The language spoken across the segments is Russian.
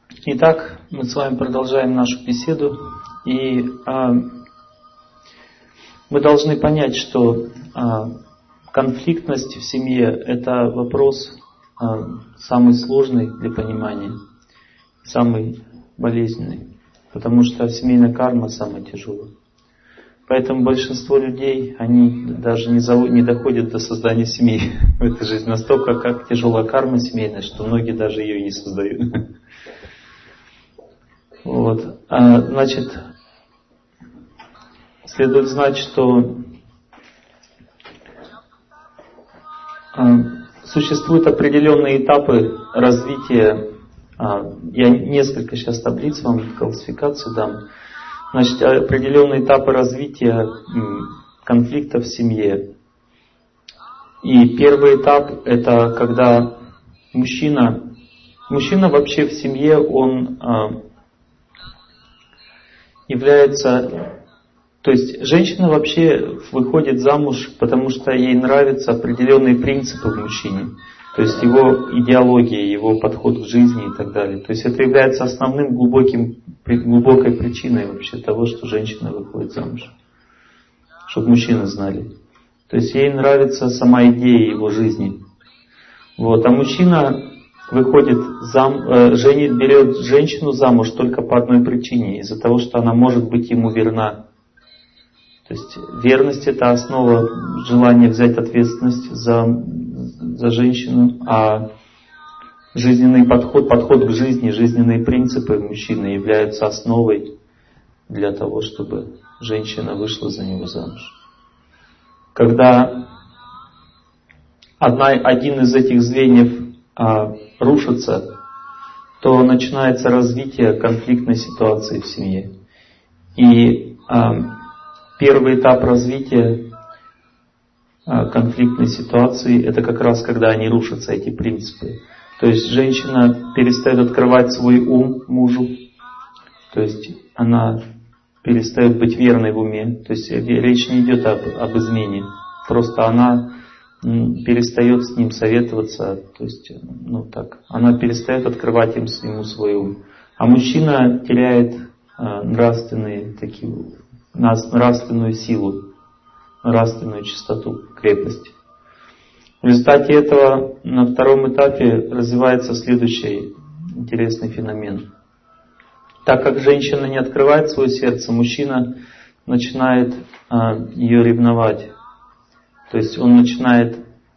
Итак, мы с вами продолжаем нашу беседу, и мы должны понять, что конфликтность в семье – это вопрос самый сложный для понимания, самый болезненный, потому что семейная карма самая тяжелая. Поэтому большинство людей, они даже не доходят до создания семьи в этой жизни. Настолько как тяжелая карма семейная, что многие даже ее и не создают. Вот. Значит, следует знать, что существуют определенные этапы развития. Я несколько сейчас таблиц вам классификацию дам. Значит, определенные этапы развития конфликта в семье. И первый этап — это когда мужчина вообще в семье, он является... То есть женщина вообще выходит замуж, потому что ей нравятся определенные принципы в мужчине. То есть его идеология, его подход к жизни и так далее. То есть это является основным глубокой причиной вообще того, что женщина выходит замуж. Чтобы мужчины знали. То есть ей нравится сама идея его жизни. Вот. А мужчина выходит берет женщину замуж только по одной причине. Из-за того, что она может быть ему верна. То есть верность — это основа желания взять ответственность за женщину, а жизненный подход к жизни, жизненные принципы мужчины являются основой для того, чтобы женщина вышла за него замуж. Когда один из этих звеньев рушится, то начинается развитие конфликтной ситуации в семье. И первый этап развития конфликтной ситуации — это как раз когда они рушатся, эти принципы. То есть женщина перестает открывать свой ум мужу, то есть она перестает быть верной в уме. То есть речь не идет об измене, просто она перестает с ним советоваться, то есть, она перестает открывать ему свой ум. А мужчина теряет нравственную силу, нравственную чистоту, крепость. В результате этого на втором этапе развивается следующий интересный феномен. Так как женщина не открывает свое сердце, мужчина начинает ее ревновать. То есть он начинает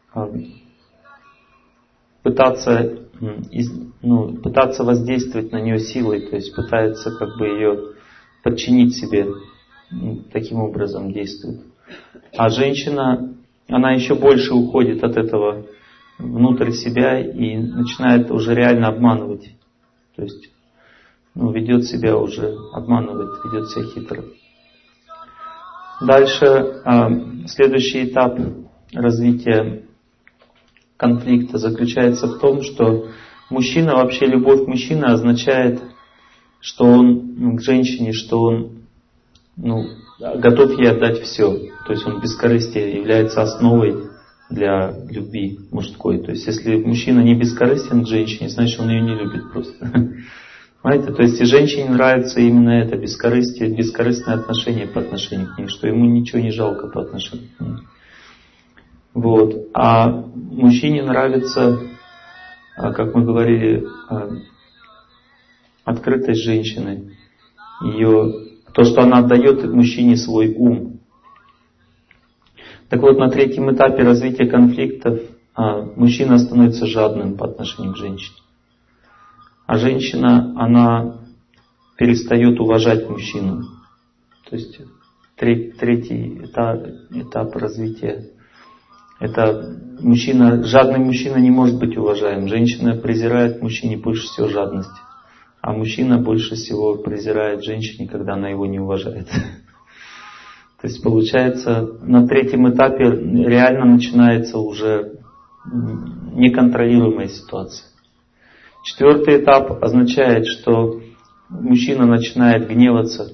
пытаться воздействовать на нее силой, то есть пытается ее подчинить себе, таким образом действует. А женщина, она еще больше уходит от этого внутрь себя и начинает уже реально обманывать. То есть, ведет себя уже, обманывает, ведет себя хитро. Дальше, следующий этап развития конфликта заключается в том, что вообще любовь мужчины означает, что он к женщине, что он готов ей отдать все. То есть он бескорыстие является основой для любви мужской. То есть если мужчина не бескорыстен к женщине, значит он ее не любит просто. Понимаете? То есть и женщине нравится именно это бескорыстное отношение по отношению к ней, что ему ничего не жалко по отношению к ней. Вот. А мужчине нравится, как мы говорили, открытость женщины, то, что она отдает мужчине свой ум. Так вот, на третьем этапе развития конфликтов мужчина становится жадным по отношению к женщине. А женщина, она перестает уважать мужчину. То есть третий этап развития. Это жадный мужчина не может быть уважаем. Женщина презирает в мужчине больше всего жадность. А мужчина больше всего презирает женщине, когда она его не уважает. То есть получается, на третьем этапе реально начинается уже неконтролируемая ситуация. Четвертый этап означает, что мужчина начинает гневаться,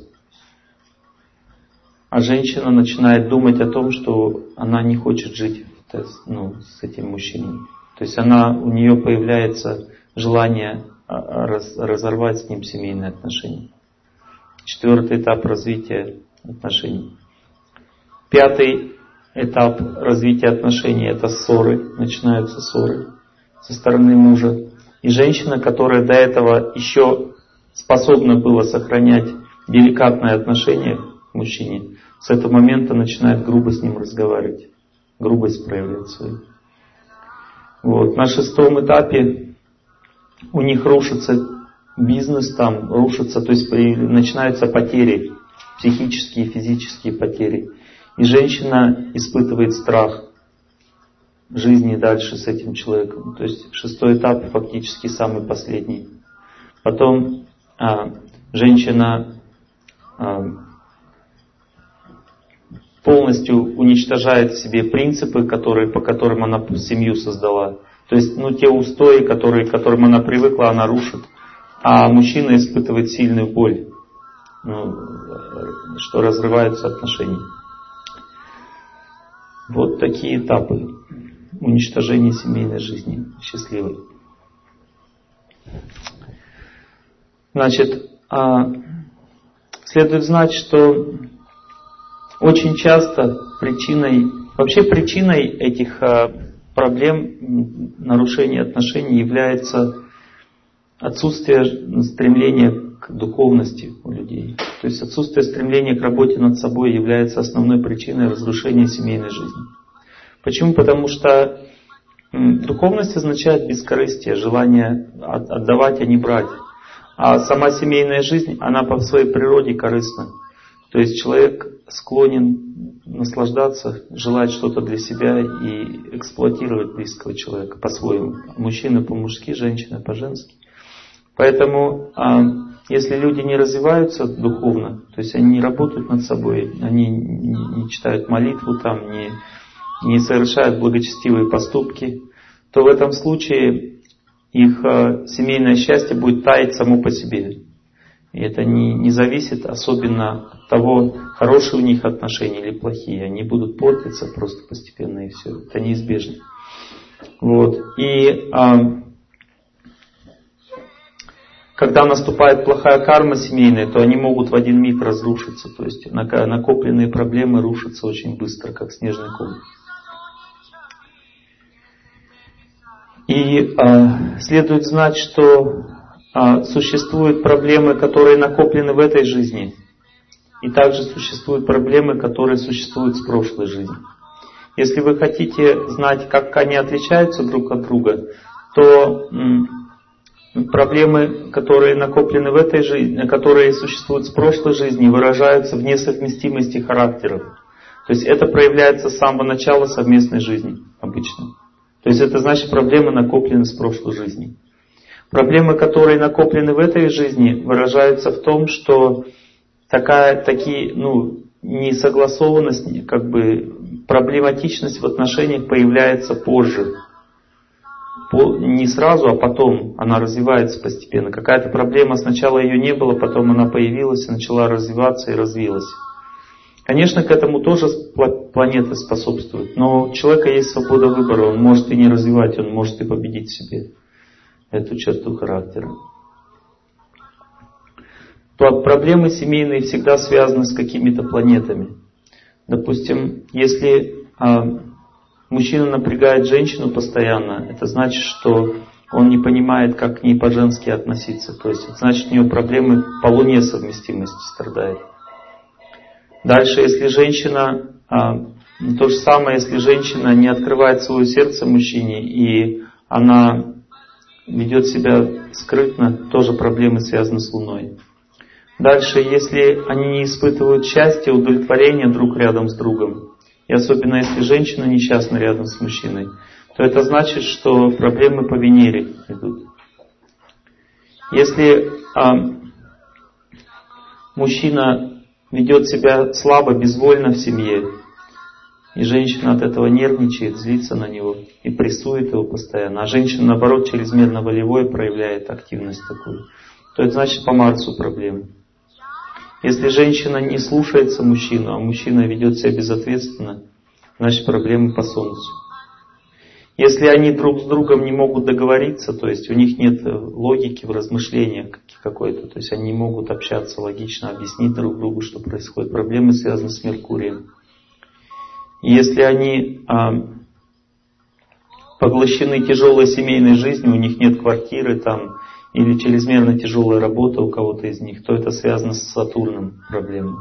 а женщина начинает думать о том, что она не хочет жить с этим мужчиной. То есть у нее появляется желание разорвать с ним семейные отношения. 4-й этап развития отношений. 5-й этап развития отношений — это ссоры. Начинаются ссоры со стороны мужа. И женщина, которая до этого еще способна была сохранять деликатное отношение к мужчине, с этого момента начинает грубо с ним разговаривать, грубость проявлять свою. Вот. На 6-м этапе у них рушится бизнес, там рушится, то есть начинаются потери, психические и физические потери. И женщина испытывает страх жизни дальше с этим человеком. То есть 6-й этап фактически самый последний. Потом женщина полностью уничтожает в себе принципы, по которым она семью создала. То есть те устои, к которым она привыкла, она рушит. А мужчина испытывает сильную боль, что разрываются отношения. Вот такие этапы уничтожения семейной жизни счастливой. Значит, следует знать, что очень часто причиной этих проблем нарушения отношений является отсутствие стремления к духовности у людей. То есть отсутствие стремления к работе над собой является основной причиной разрушения семейной жизни. Почему? Потому что духовность означает бескорыстие, желание отдавать, а не брать. А сама семейная жизнь, она по своей природе корыстна. То есть человек склонен наслаждаться, желать что-то для себя и эксплуатировать близкого человека по-своему. Мужчина по-мужски, женщина по-женски. Поэтому, если люди не развиваются духовно, то есть они не работают над собой, они не читают молитву, не совершают благочестивые поступки, то в этом случае их семейное счастье будет таять само по себе. И это не зависит особенно от того, хорошие у них отношения или плохие. Они будут портиться просто постепенно, и все. Это неизбежно. Вот. И когда наступает плохая карма семейная, то они могут в один миг разрушиться. То есть накопленные проблемы рушатся очень быстро, как снежный ком. И следует знать, что существуют проблемы, которые накоплены в этой жизни. И также существуют проблемы, которые существуют с прошлой жизни. Если вы хотите знать, как они отличаются друг от друга, то проблемы, которые накоплены в этой жизни, которые существуют с прошлой жизни, выражаются в несовместимости характеров. То есть это проявляется с самого начала совместной жизни обычно. То есть это значит, проблемы накоплены с прошлой жизни. Проблемы, которые накоплены в этой жизни, выражаются в том, что несогласованность, проблематичность в отношениях появляется позже. Не сразу, а потом она развивается постепенно. Какая-то проблема, сначала ее не было, потом она появилась, начала развиваться и развилась. Конечно, к этому тоже планеты способствуют, но у человека есть свобода выбора, он может и не развивать, он может и победить в себе эту черту характера. Проблемы семейные всегда связаны с какими-то планетами. Допустим, если мужчина напрягает женщину постоянно, это значит, что он не понимает, как к ней по-женски относиться. То есть это значит, у него проблемы по луне совместимости страдает. Дальше, если женщина, то же самое, если женщина не открывает свое сердце мужчине, и она ведет себя скрытно, тоже проблемы связаны с Луной. Дальше, если они не испытывают счастья, удовлетворения друг рядом с другом, и особенно если женщина несчастна рядом с мужчиной, то это значит, что проблемы по Венере идут. Если мужчина ведет себя слабо, безвольно в семье, и женщина от этого нервничает, злится на него и прессует его постоянно, а женщина, наоборот, чрезмерно волевой проявляет активность такую, то это значит по Марсу проблемы. Если женщина не слушается мужчину, а мужчина ведет себя безответственно, значит проблемы по Солнцу. Если они друг с другом не могут договориться, то есть у них нет логики в размышлениях какой-то, то есть они не могут общаться логично, объяснить друг другу, что происходит. Проблемы связаны с Меркурием. Если они поглощены тяжелой семейной жизнью, у них нет квартиры там, или чрезмерно тяжелая работа у кого-то из них, то это связано с Сатурном проблемой.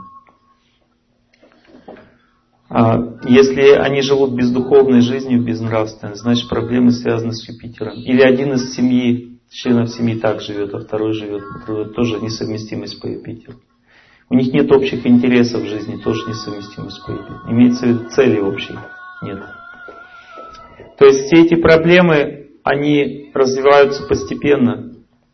Если они живут бездуховной жизнью, безнравственной, значит проблемы связаны с Юпитером. Или один из членов семьи так живет, а второй живет, тоже несовместимость по Юпитеру. У них нет общих интересов в жизни, тоже несовместимость по Юпитеру. Имеется в виду цели общей нет. То есть все эти проблемы, они развиваются постепенно.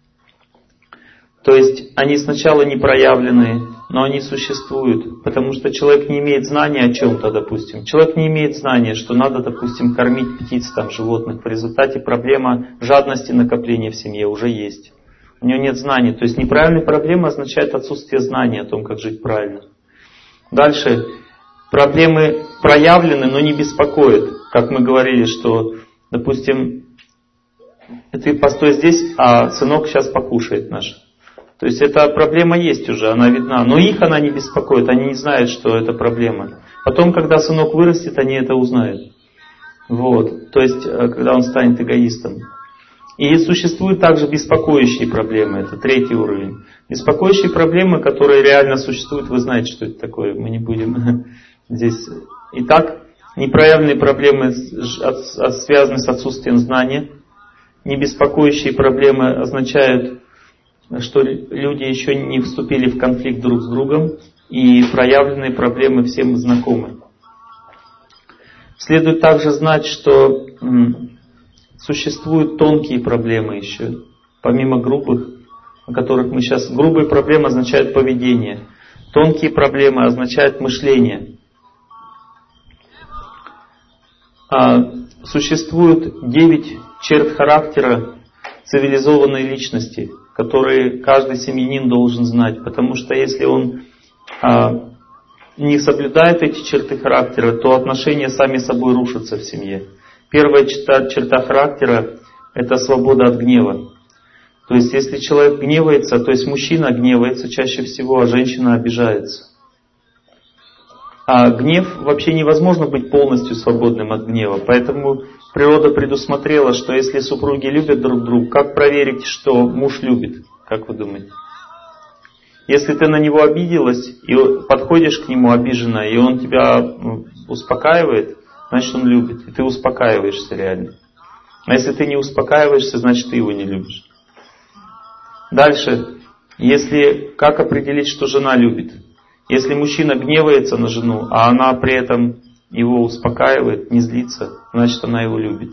То есть они сначала не проявлены, но они существуют, потому что человек не имеет знания о чем-то, допустим. Человек не имеет знания, что надо, допустим, кормить птиц, там, животных. В результате проблема жадности накопления в семье уже есть. У него нет знаний. То есть неправильная проблема означает отсутствие знания о том, как жить правильно. Дальше. Проблемы проявлены, но не беспокоят. Как мы говорили, что, допустим, ты постой здесь, а сынок сейчас покушает наш. То есть эта проблема есть уже, она видна. Но их она не беспокоит, они не знают, что это проблема. Потом, когда сынок вырастет, они это узнают. Вот. То есть, когда он станет эгоистом. И существуют также беспокоящие проблемы, это 3-й уровень. Беспокоящие проблемы, которые реально существуют, вы знаете, что это такое, мы не будем здесь. Итак, непроявленные проблемы связаны с отсутствием знания. Небеспокоящие проблемы означают, что люди еще не вступили в конфликт друг с другом, и проявленные проблемы всем знакомы. Следует также знать, что существуют тонкие проблемы еще, помимо грубых, о которых мы сейчас... Грубые проблемы означают поведение, тонкие проблемы означают мышление. Существует 9 черт характера цивилизованной личности, которые каждый семьянин должен знать. Потому что если он не соблюдает эти черты характера, то отношения сами собой рушатся в семье. Первая черта характера – это свобода от гнева. То есть если человек гневается, то есть мужчина гневается чаще всего, а женщина обижается. А гнев вообще невозможно быть полностью свободным от гнева. Поэтому природа предусмотрела, что если супруги любят друг друга, как проверить, что муж любит? Как вы думаете? Если ты на него обиделась, и подходишь к нему обиженная, и он тебя успокаивает, значит он любит. И ты успокаиваешься реально. А если ты не успокаиваешься, значит ты его не любишь. Дальше. Как определить, что жена любит? Если мужчина гневается на жену, а она при этом его успокаивает, не злится, значит она его любит.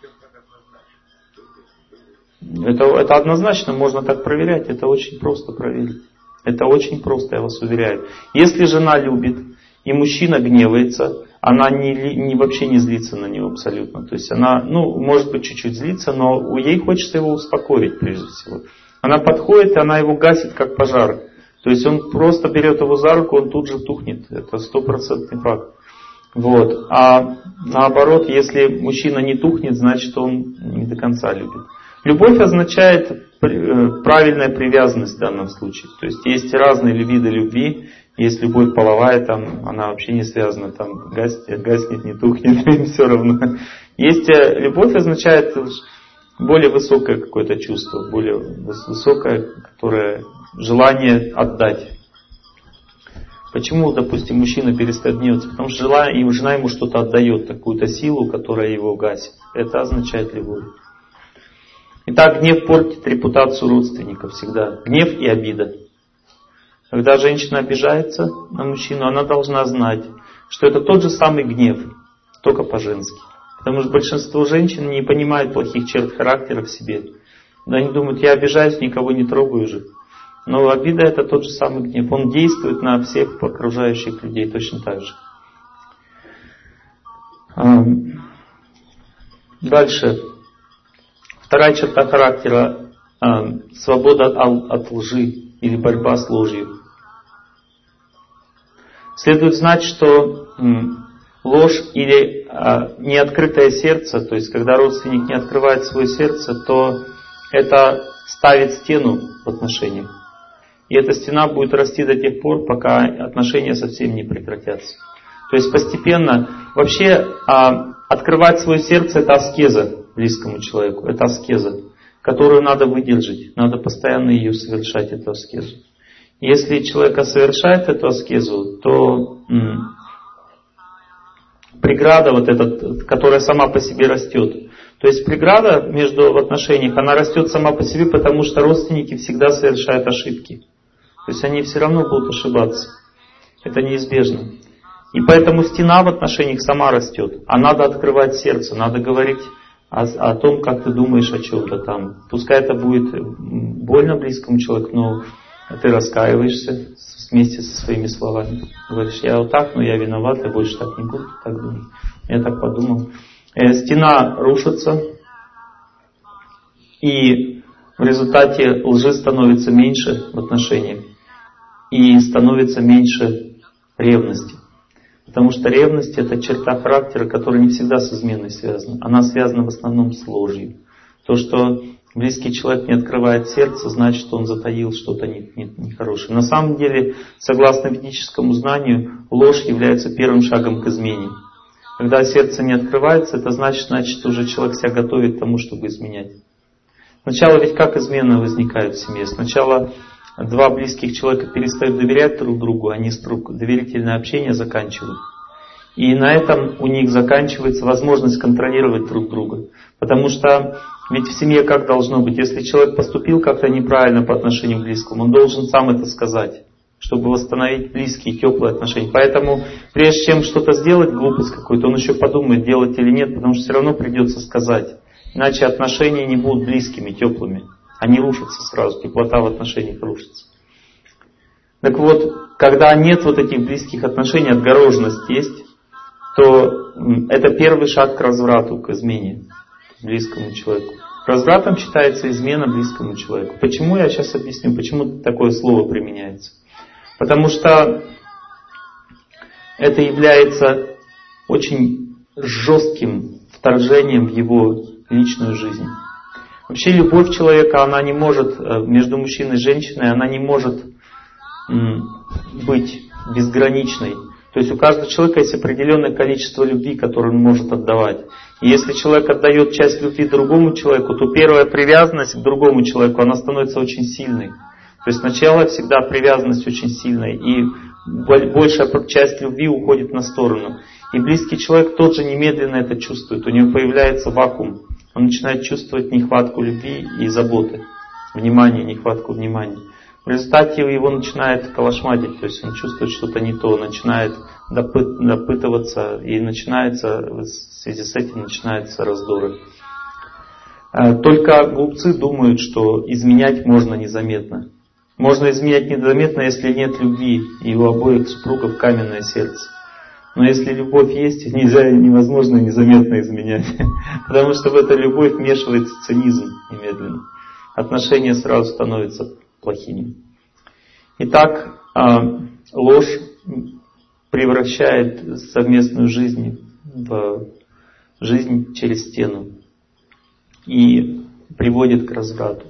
Это однозначно можно так проверять, это очень просто проверить. Это очень просто, я вас уверяю. Если жена любит, и мужчина гневается, она вообще не злится на него абсолютно. То есть она, может быть, чуть-чуть злится, но ей хочется его успокоить прежде всего. Она подходит, и она его гасит, как пожар. То есть он просто берет его за руку, он тут же тухнет. Это 100% факт. Вот. А наоборот, если мужчина не тухнет, значит он не до конца любит. Любовь означает правильная привязанность в данном случае. То есть есть разные виды любви. Есть любовь половая, там она вообще не связана, там гаснет, не тухнет, все равно. Есть любовь означает более высокое какое-то чувство, более высокое, которое желание отдать. Почему, допустим, мужчина перестает гневаться? Потому что жена ему что-то отдает, какую-то силу, которая его гасит. Это означает любовь. Итак, гнев портит репутацию родственников всегда. Гнев и обида. Когда женщина обижается на мужчину, она должна знать, что это тот же самый гнев, только по-женски. Потому что большинство женщин не понимают плохих черт характера в себе. Они думают, я обижаюсь, никого не трогаю же. Но обида это тот же самый гнев. Он действует на всех окружающих людей точно так же. Дальше. Вторая черта характера – свобода от лжи или борьба с ложью. Следует знать, что ложь или неоткрытое сердце, то есть когда родственник не открывает свое сердце, то это ставит стену в отношениях. И эта стена будет расти до тех пор, пока отношения совсем не прекратятся. То есть постепенно, вообще открывать свое сердце — это аскеза близкому человеку, это аскеза, которую надо выдержать, надо постоянно ее совершать, эту аскезу. Если человек совершает эту аскезу, то преграда вот эта, которая сама по себе растет. То есть преграда в отношениях, она растет сама по себе, потому что родственники всегда совершают ошибки. То есть они все равно будут ошибаться. Это неизбежно. И поэтому стена в отношениях сама растет. А надо открывать сердце, надо говорить о том, как ты думаешь о чем-то там. Пускай это будет больно близкому человеку, но ты раскаиваешься вместе со своими словами. Говоришь, я вот так, но я виноват, я больше так не буду так думать. Я так подумал. Стена рушится, и в результате лжи становится меньше в отношениях, и становится меньше ревности. Потому что ревность — это черта характера, которая не всегда с изменой связана. Она связана в основном с ложью. То, что близкий человек не открывает сердце, значит, что он затаил что-то нехорошее. На самом деле, согласно ведическому знанию, ложь является первым шагом к измене. Когда сердце не открывается, это значит, уже человек себя готовит к тому, чтобы изменять. Сначала ведь как измена возникает в семье? Сначала два близких человека перестают доверять друг другу, они доверительное общение заканчивают. И на этом у них заканчивается возможность контролировать друг друга. Потому что ведь в семье как должно быть? Если человек поступил как-то неправильно по отношению к близкому, он должен сам это сказать, чтобы восстановить близкие, теплые отношения. Поэтому прежде чем что-то сделать, глупость какую-то, он еще подумает, делать или нет, потому что все равно придется сказать. Иначе отношения не будут близкими, теплыми. Они рушатся сразу, теплота в отношениях рушится. Так вот, когда нет вот этих близких отношений, отгороженность есть, то это первый шаг к разврату, к измене близкому человеку. Развратом считается измена близкому человеку. Почему? Я сейчас объясню, почему такое слово применяется. Потому что это является очень жестким вторжением в его личную жизнь. Вообще любовь человека, она не может, между мужчиной и женщиной, она не может быть безграничной. То есть у каждого человека есть определенное количество любви, которое он может отдавать. И если человек отдает часть любви другому человеку, то первая привязанность к другому человеку, она становится очень сильной. То есть сначала всегда привязанность очень сильная, и большая часть любви уходит на сторону. И близкий человек тот же немедленно это чувствует, у него появляется вакуум. Он начинает чувствовать нехватку любви и заботы, внимания, нехватку внимания. В результате его начинает колошматить, то есть он чувствует что-то не то, начинает допытываться, и начинается, в связи с этим начинаются раздоры. Только глупцы думают, что изменять можно незаметно. Можно изменять незаметно, если нет любви, и у обоих супругов каменное сердце. Но если любовь есть, невозможно незаметно изменять. Потому что в эту любовь вмешивается цинизм немедленно. Отношения сразу становятся плохими. Итак, ложь превращает совместную жизнь в жизнь через стену и приводит к разврату.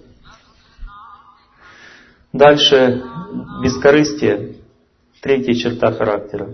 Дальше бескорыстие, третья черта характера.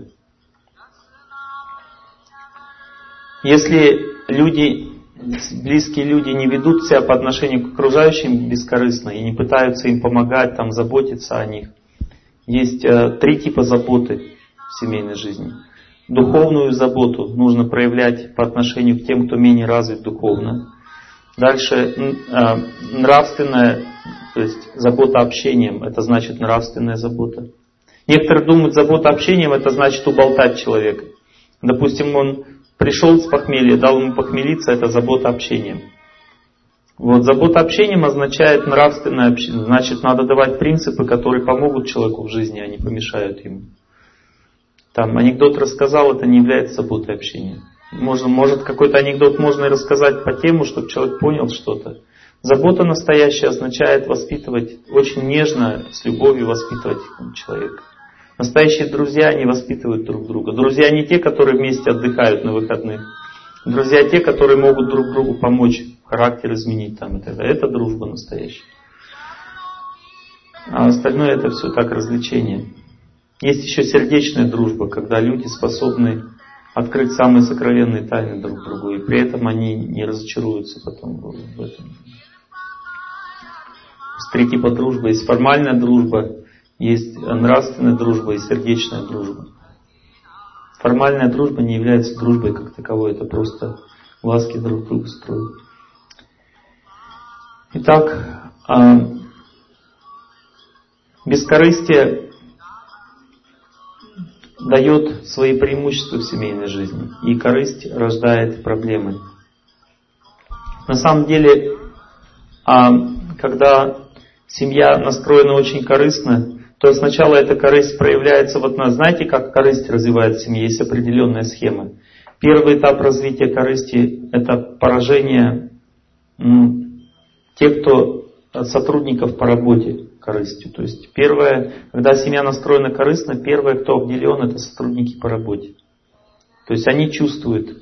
Если близкие люди не ведут себя по отношению к окружающим бескорыстно и не пытаются им помогать, заботиться о них, есть три типа заботы в семейной жизни. Духовную заботу нужно проявлять по отношению к тем, кто менее развит духовно. Дальше нравственная, то есть забота общением, это значит нравственная забота. Некоторые думают, забота общением, это значит уболтать человека. Допустим, он пришел с похмелья, дал ему похмелиться, это забота общением. Вот, забота общением означает нравственное общение. Значит, надо давать принципы, которые помогут человеку в жизни, а не помешают ему. Анекдот рассказал, это не является заботой общения. Может какой-то анекдот можно и рассказать по тему, чтобы человек понял что-то. Забота настоящая означает воспитывать, очень нежно, с любовью воспитывать человека. Настоящие друзья, они воспитывают друг друга. Друзья не те, которые вместе отдыхают на выходных. Друзья те, которые могут друг другу помочь, характер изменить там и так далее. Это дружба настоящая. А остальное это все так, развлечение. Есть еще сердечная дружба, когда люди способны открыть самые сокровенные тайны друг другу, и при этом они не разочаруются потом в этом. Есть три типа дружбы. Есть формальная дружба, есть нравственная дружба и сердечная дружба. Формальная дружба не является дружбой как таковой, это просто ласки друг другу строят. Итак, бескорыстие дает свои преимущества в семейной жизни, и корысть рождает проблемы. На самом деле, когда семья настроена очень корыстно, то сначала эта корысть проявляется знаете, как корысть развивает в семье? Есть определенная схема. Первый этап развития корысти — это поражение тех, кто сотрудников по работе корыстью. То есть первое, когда семья настроена корыстно, первое, кто обделен, это сотрудники по работе. То есть они чувствуют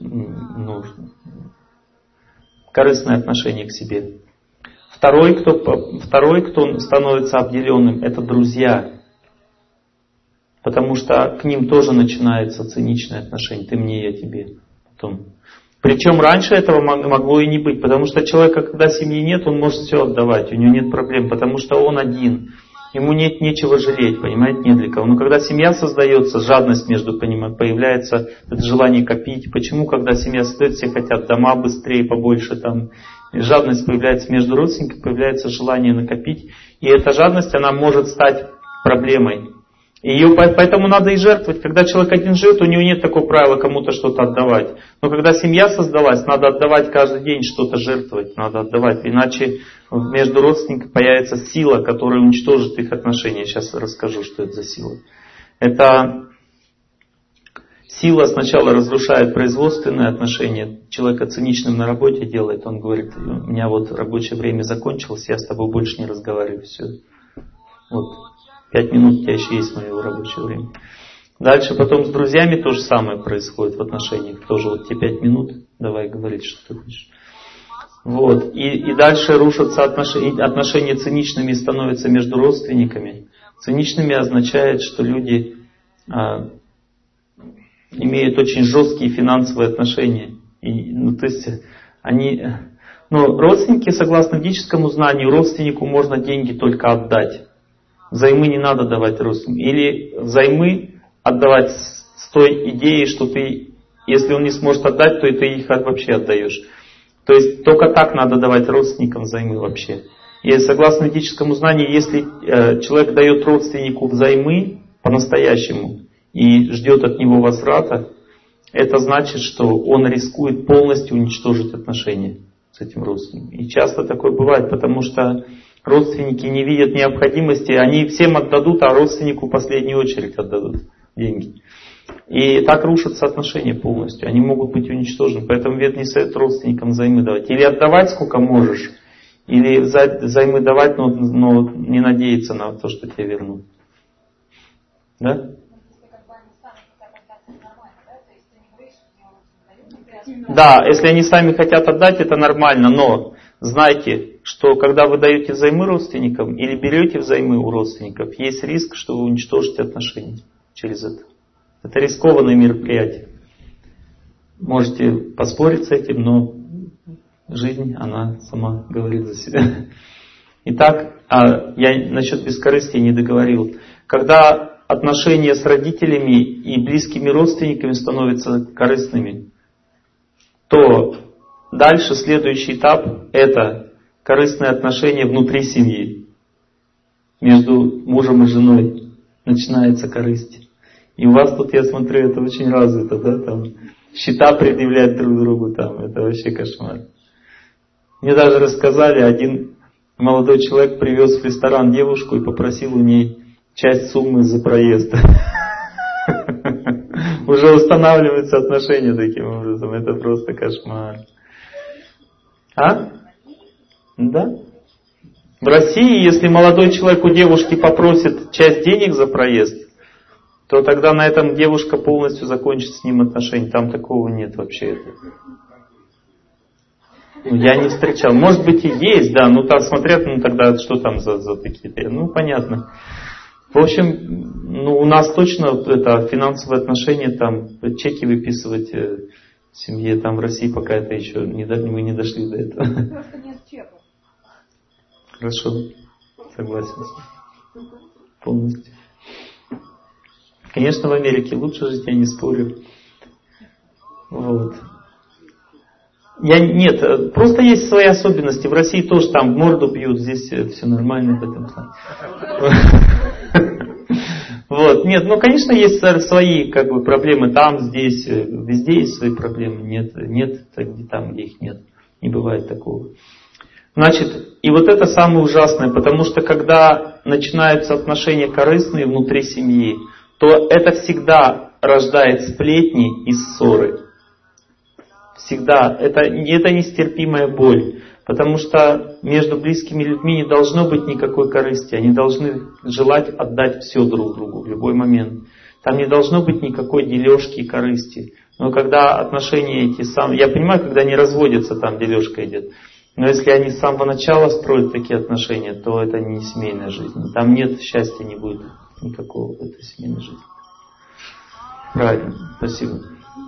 корыстное отношение к себе. Второй, кто становится обделенным, это друзья. Потому что к ним тоже начинается циничное отношение. Ты мне, я тебе. Потом. Причем раньше этого могло и не быть. Потому что человека, когда семьи нет, он может все отдавать. У него нет проблем. Потому что он один. Ему нечего жалеть, понимаете, не для кого. Но когда семья создается, жадность появляется, это желание копить. Почему, когда семья создается, все хотят дома быстрее, побольше там. Жадность появляется между родственниками, появляется желание накопить. И эта жадность, она может стать проблемой. Поэтому надо и жертвовать. Когда человек один живет, у него нет такого правила кому-то что-то отдавать. Но когда семья создалась, надо отдавать каждый день, что-то жертвовать. Надо отдавать. Иначе между родственниками появится сила, которая уничтожит их отношения. Сейчас расскажу, что это за сила. Это сила сначала разрушает производственные отношения. Человека циничным на работе делает. Он говорит: у меня рабочее время закончилось, я с тобой больше не разговариваю. Все. 5 минут у тебя еще есть моего рабочего времени. Дальше потом с друзьями то же самое происходит в отношениях. Тоже тебе 5 минут, давай говорить, что ты хочешь. И дальше рушатся отношения циничными становятся между родственниками. Циничными означает, что люди имеют очень жесткие финансовые отношения. Родственники, согласно ведическому знанию, родственнику можно деньги только отдать. Взаймы не надо давать родственникам. Или взаймы отдавать с той идеей, что ты, если он не сможет отдать, то ты их вообще отдаешь. То есть только так надо давать родственникам взаймы вообще. И согласно ведическому знанию, если человек дает родственнику взаймы по-настоящему и ждет от него возврата, это значит, что он рискует полностью уничтожить отношения с этим родственником. И часто такое бывает, потому что родственники не видят необходимости, они всем отдадут, а родственнику в последнюю очередь отдадут деньги. И так рушатся отношения полностью, они могут быть уничтожены. Поэтому вет не советует родственникам взаймы давать. Или отдавать сколько можешь, или взаймы давать, но не надеяться на то, что тебе вернут. Да? Да, если они сами хотят отдать, это нормально, но знайте, что когда вы даете взаймы родственникам или берете взаймы у родственников, есть риск, что вы уничтожите отношения через это. Это рискованное мероприятие. Можете поспорить с этим, но жизнь, она сама говорит за себя. Итак, я насчет бескорыстия не договорил. Когда отношения с родителями и близкими родственниками становятся корыстными, то дальше следующий этап — это корыстные отношения внутри семьи. Между мужем и женой начинается корысть. И у вас тут, я смотрю, это очень развито, да, там счета предъявлять друг другу, там, это вообще кошмар. Мне даже рассказали, один молодой человек привез в ресторан девушку и попросил у ней часть суммы за проезд. Уже устанавливаются отношения таким образом. Это просто кошмар. Да? В России, если молодой человек у девушки попросит часть денег за проезд, то тогда на этом девушка полностью закончит с ним отношения. Там такого нет вообще. Я не встречал. Может быть и есть, да, но там смотрят, ну тогда что там за такие-то. Ну, понятно. В общем, ну, у нас точно это финансовые отношения, там чеки выписывать в семье, там в России пока это еще мы не дошли до этого. Просто нет чеков. Хорошо, согласен. Полностью. Конечно, в Америке лучше жить, я не спорю. Вот. Нет, просто есть свои особенности. В России тоже там в морду бьют, здесь все нормально в этом плане. Вот. Нет, ну, конечно, есть свои как бы проблемы там, здесь, везде есть свои проблемы. Нет, там, где их нет. Не бывает такого. Значит, и вот это самое ужасное, потому что когда начинаются отношения корыстные внутри семьи, то это всегда рождает сплетни и ссоры. Всегда. Это нестерпимая боль. Потому что между близкими людьми не должно быть никакой корысти. Они должны желать отдать все друг другу в любой момент. Там не должно быть никакой дележки и корысти. Но когда отношения эти самые... Я понимаю, когда они разводятся, там дележка идет. Но если они с самого начала строят такие отношения, то это не семейная жизнь. Там нет счастья, не будет никакого в этой семейной жизни. Правильно. Спасибо.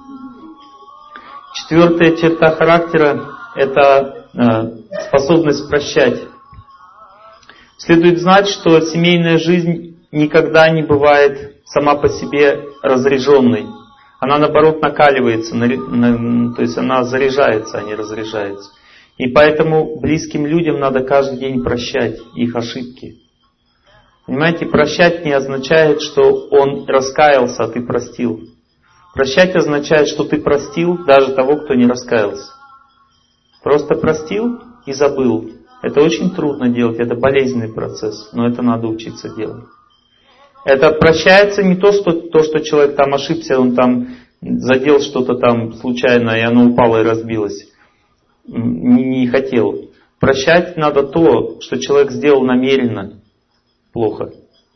Четвертая черта характера – это способность прощать. Следует знать, что семейная жизнь никогда не бывает сама по себе разряженной. Она, наоборот, накаливается, то есть она заряжается, а не разряжается. И поэтому близким людям надо каждый день прощать их ошибки. Понимаете, прощать не означает, что он раскаялся, а ты простил. Прощать означает, что ты простил даже того, кто не раскаялся. Просто простил и забыл. Это очень трудно делать, это болезненный процесс, но это надо учиться делать. Это прощается не то, что человек там ошибся, он там задел что-то там случайно, и оно упало и разбилось. Не хотел. Прощать надо то, что человек сделал намеренно плохо.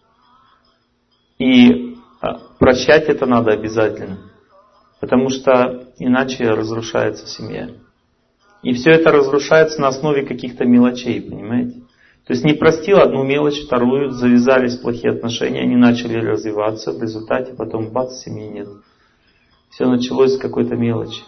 И прощать это надо обязательно. Потому что иначе разрушается семья. И все это разрушается на основе каких-то мелочей, понимаете? То есть не простил одну мелочь, вторую, завязались плохие отношения, они начали развиваться, в результате потом бац, семьи нет. Все началось с какой-то мелочи.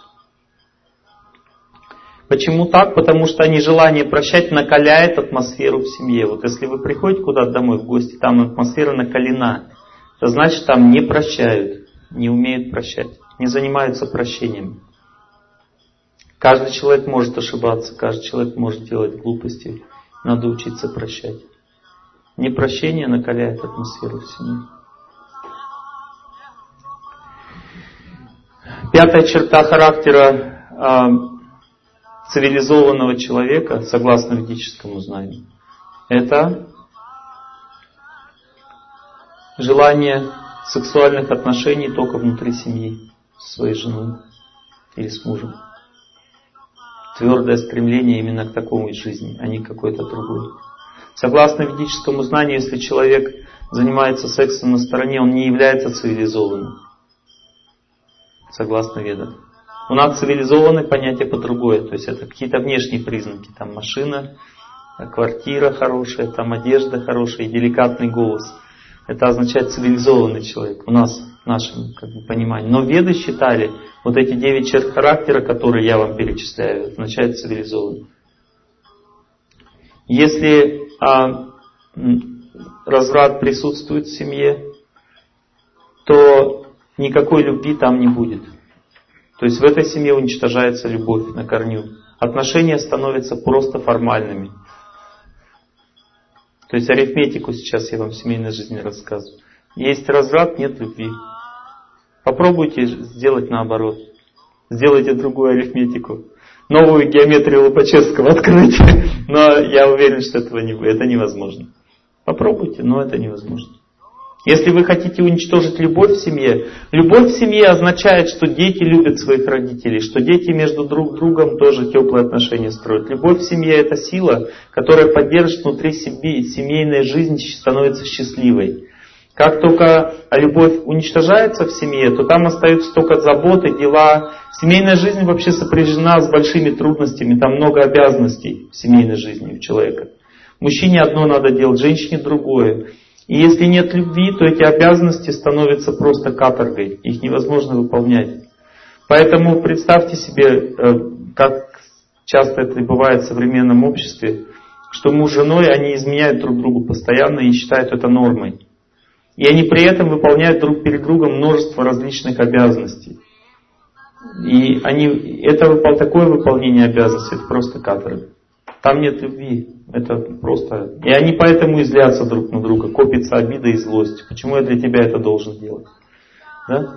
Почему так? Потому что нежелание прощать накаляет атмосферу в семье. Вот если вы приходите куда-то домой в гости, там атмосфера накалена, это значит, там не прощают, не умеют прощать, не занимаются прощением. Каждый человек может ошибаться, каждый человек может делать глупости. Надо учиться прощать. Непрощение накаляет атмосферу в семье. Пятая черта характера цивилизованного человека, согласно ведическому знанию, это желание сексуальных отношений только внутри семьи, с своей женой или с мужем. Твердое стремление именно к такому жизни, а не к какой-то другой. Согласно ведическому знанию, если человек занимается сексом на стороне, он не является цивилизованным. Согласно ведам. У нас цивилизованное понятие по-другое. То есть это какие-то внешние признаки. Там машина, квартира хорошая, там одежда хорошая и деликатный голос. Это означает цивилизованный человек. У нас, в нашем понимании. Но веды считали, вот эти 9 черт характера, которые я вам перечисляю, означает цивилизованный. Если разврат присутствует в семье, то никакой любви там не будет. То есть в этой семье уничтожается любовь на корню. Отношения становятся просто формальными. То есть арифметику сейчас я вам в семейной жизни рассказываю. Есть разврат, нет любви. Попробуйте сделать наоборот. Сделайте другую арифметику. Новую геометрию Лобачевского откройте. Но я уверен, что это невозможно. Попробуйте, но это невозможно. Если вы хотите уничтожить любовь в семье означает, что дети любят своих родителей, что дети между друг другом тоже теплые отношения строят. Любовь в семье — это сила, которая поддержит внутри семейной жизни, становится счастливой. Как только любовь уничтожается в семье, то там остаются только заботы, дела. Семейная жизнь вообще сопряжена с большими трудностями, там много обязанностей в семейной жизни у человека. Мужчине одно надо делать, женщине другое. И если нет любви, то эти обязанности становятся просто каторгой, их невозможно выполнять. Поэтому представьте себе, как часто это бывает в современном обществе, что муж с женой, они изменяют друг другу постоянно и считают это нормой. И они при этом выполняют друг перед другом множество различных обязанностей. И такое выполнение обязанностей, это просто каторга. Там нет любви. Это просто... И они поэтому и злятся друг на друга, копится обида и злость. Почему я для тебя это должен делать? Да?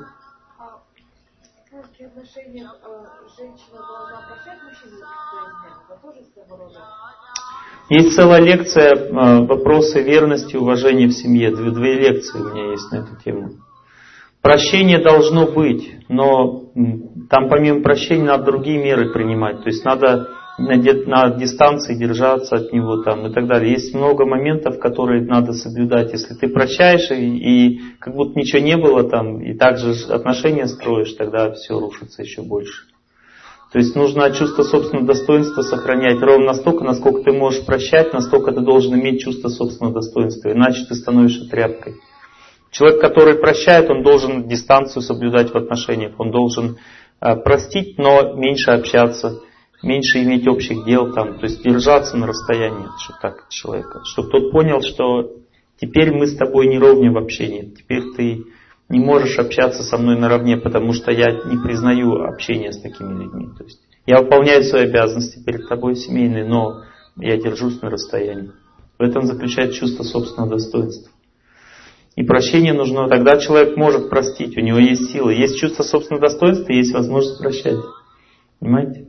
В каких отношениях женщина должна прощать мужчину свои измены? Это тоже своего рода? Есть целая лекция «Вопросы верности и уважения в семье». Две лекции у меня есть на эту тему. Прощение должно быть, но там помимо прощения надо другие меры принимать. То есть надо на дистанции держаться от него там, и так далее. Есть много моментов, которые надо соблюдать. Если ты прощаешь и как будто ничего не было там, и также отношения строишь, тогда все рушится еще больше. То есть нужно чувство собственного достоинства сохранять ровно настолько, насколько ты можешь прощать, настолько ты должен иметь чувство собственного достоинства, иначе ты становишься тряпкой. Человек, который прощает, он должен дистанцию соблюдать в отношениях, он должен простить, но меньше общаться, меньше иметь общих дел, там, то есть держаться на расстоянии, чтобы так человека, чтобы тот понял, что теперь мы с тобой не ровня в общении, теперь ты не можешь общаться со мной наравне, потому что я не признаю общение с такими людьми. То есть я выполняю свои обязанности перед тобой семейные, но я держусь на расстоянии. В этом заключается чувство собственного достоинства. И прощение нужно, тогда человек может простить, у него есть силы, есть чувство собственного достоинства, есть возможность прощать. Понимаете?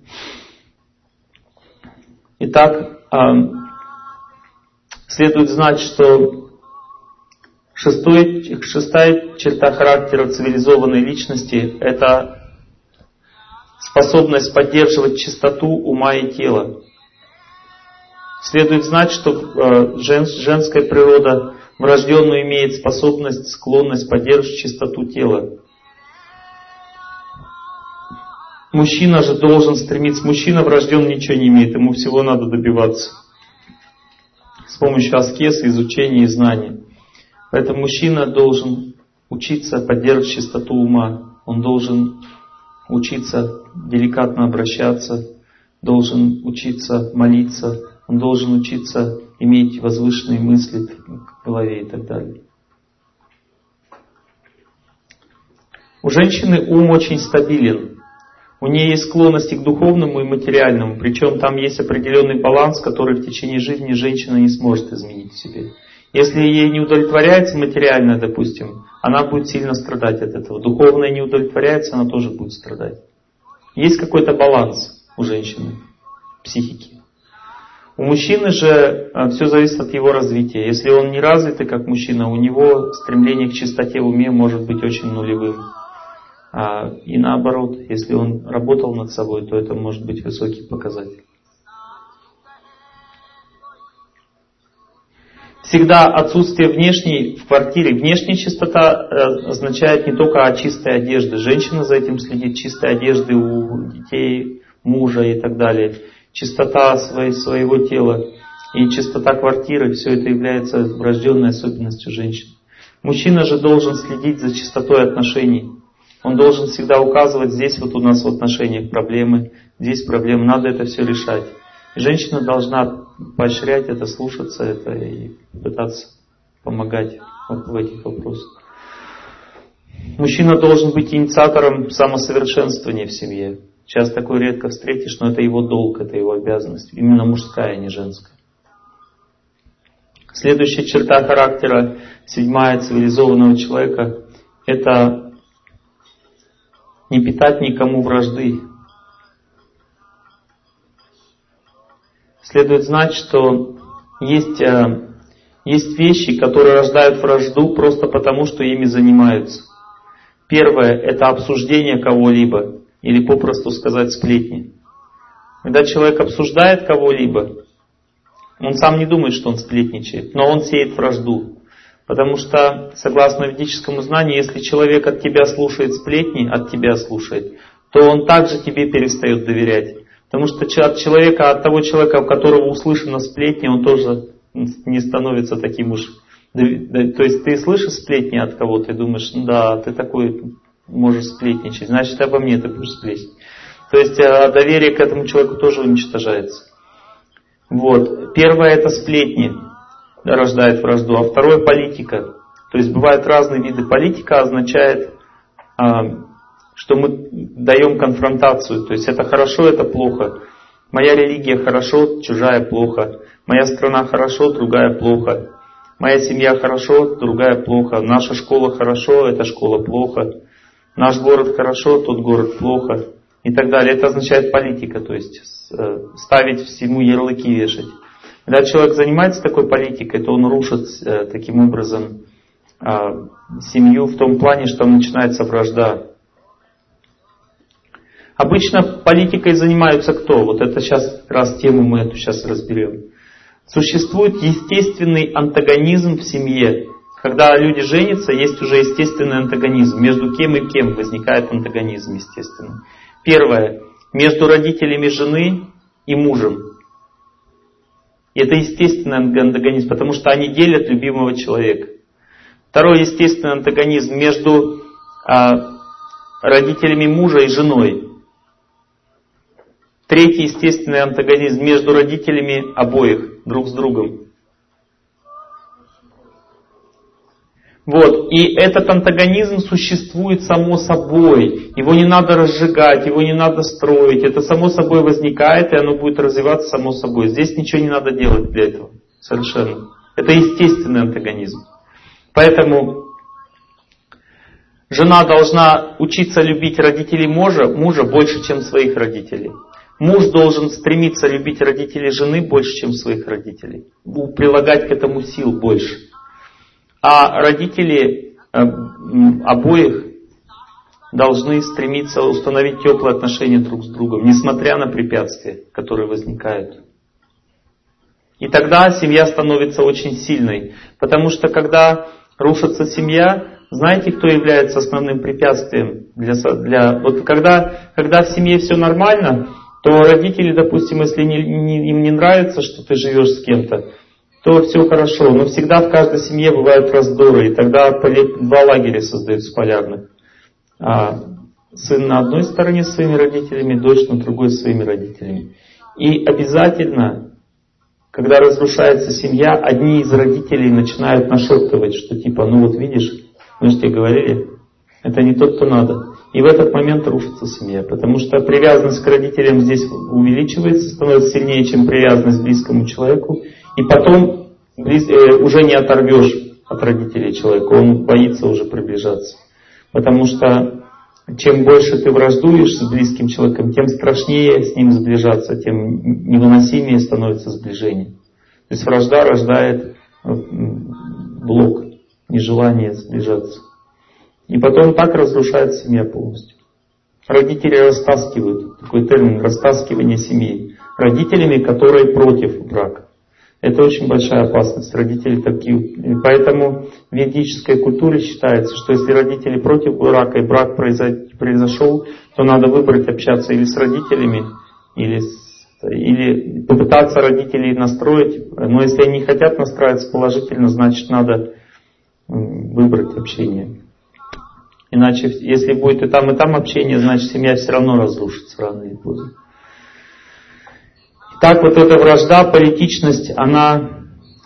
Итак, следует знать, что шестая черта характера цивилизованной личности – это способность поддерживать чистоту ума и тела. Следует знать, что женская природа врожденную имеет способность, склонность поддерживать чистоту тела. Мужчина же должен стремиться. Мужчина врожденный ничего не имеет, ему всего надо добиваться с помощью аскезы, изучения и знаний. Поэтому мужчина должен учиться поддерживать чистоту ума. Он должен учиться деликатно обращаться, должен учиться молиться, он должен учиться иметь возвышенные мысли в голове и так далее. У женщины ум очень стабилен. У нее есть склонности к духовному и материальному, причем там есть определенный баланс, который в течение жизни женщина не сможет изменить в себе. Если ей не удовлетворяется материальное, допустим, она будет сильно страдать от этого. Духовное не удовлетворяется, она тоже будет страдать. Есть какой-то баланс у женщины, психики. У мужчины же все зависит от его развития. Если он не развитый как мужчина, у него стремление к чистоте в уме может быть очень нулевым. И наоборот, если он работал над собой, то это может быть высокий показатель. Всегда отсутствие внешней в квартире. Внешняя чистота означает не только чистой одежды. Женщина за этим следит, чистой одежды у детей, мужа и так далее. Чистота своего тела и чистота квартиры, все это является врожденной особенностью женщин. Мужчина же должен следить за чистотой отношений. Он должен всегда указывать, здесь вот у нас в отношениях проблемы, здесь проблемы, надо это все решать. И женщина должна поощрять это, слушаться это и пытаться помогать в этих вопросах. Мужчина должен быть инициатором самосовершенствования в семье. Сейчас такое редко встретишь, но это его долг, это его обязанность. Именно мужская, а не женская. Следующая черта характера, седьмая, цивилизованного человека, это не питать никому вражды. Следует знать, что есть вещи, которые рождают вражду просто потому, что ими занимаются. Первое – это обсуждение кого-либо, или попросту сказать сплетни. Когда человек обсуждает кого-либо, он сам не думает, что он сплетничает, но он сеет вражду. Потому что, согласно ведическому знанию, если человек от тебя слушает сплетни, от тебя слушает, то он также тебе перестает доверять. Потому что от того человека, у которого услышана сплетня, он тоже не становится таким уж... То есть ты слышишь сплетни от кого-то и думаешь, да, ты такой можешь сплетничать, значит обо мне ты будешь сплетничать. То есть доверие к этому человеку тоже уничтожается. Вот. Первое это сплетни, рождает вражду, а второе политика. То есть бывают разные виды. Политика означает, что мы даем конфронтацию. То есть это хорошо, это плохо. Моя религия хорошо, чужая плохо. Моя страна хорошо, другая плохо. Моя семья хорошо, другая плохо. Наша школа хорошо, эта школа плохо. Наш город хорошо, тот город плохо. И так далее. Это означает политика, то есть ставить всему ярлыки, вешать. Когда человек занимается такой политикой, то он рушит таким образом семью в том плане, что начинается вражда. Обычно политикой занимаются кто? Вот это сейчас как раз тему мы эту сейчас разберем. Существует естественный антагонизм в семье. Когда люди женятся, есть уже естественный антагонизм. Между кем и кем возникает антагонизм естественный. Первое. Между родителями жены и мужем. Это естественный антагонизм, потому что они делят любимого человека. Второй естественный антагонизм между родителями мужа и женой. Третий естественный антагонизм между родителями обоих, друг с другом. Вот. И этот антагонизм существует само собой. Его не надо разжигать, его не надо строить. Это само собой возникает, и оно будет развиваться само собой. Здесь ничего не надо делать для этого. Совершенно. Это естественный антагонизм. Поэтому жена должна учиться любить родителей мужа больше, чем своих родителей. Муж должен стремиться любить родителей жены больше, чем своих родителей. Прилагать к этому сил больше. А родители обоих должны стремиться установить теплые отношения друг с другом, несмотря на препятствия, которые возникают. И тогда семья становится очень сильной. Потому что когда рушится семья, знаете, кто является основным препятствием вот когда в семье все нормально, то родители, допустим, если им не нравится, что ты живешь с кем-то, то все хорошо. Но всегда в каждой семье бывают раздоры, и тогда два лагеря создаются полярных. Сын на одной стороне с своими родителями, дочь на другой с своими родителями. И обязательно, когда разрушается семья, одни из родителей начинают нашептывать, что типа, ну вот видишь, мы же тебе говорили, это не тот, кто надо. И в этот момент рушится семья, потому что привязанность к родителям здесь увеличивается, становится сильнее, чем привязанность к близкому человеку. И потом уже не оторвешь от родителей человека, он боится уже приближаться. Потому что чем больше ты враждуешь с близким человеком, тем страшнее с ним сближаться, тем невыносимее становится сближение. То есть вражда рождает блок, нежелание сближаться. И потом так разрушается семья полностью. Родители растаскивают, такой термин, растаскивание семьи, родителями, которые против брака. Это очень большая опасность. Родители такие. И поэтому в ведической культуре считается, что если родители против брака и брак произошел, то надо выбрать общаться или с родителями, или попытаться родителей настроить. Но если они не хотят настраиваться положительно, значит надо выбрать общение. Иначе, если будет и там общение, значит семья все равно разрушится рано или поздно. Так вот эта вражда, политичность, она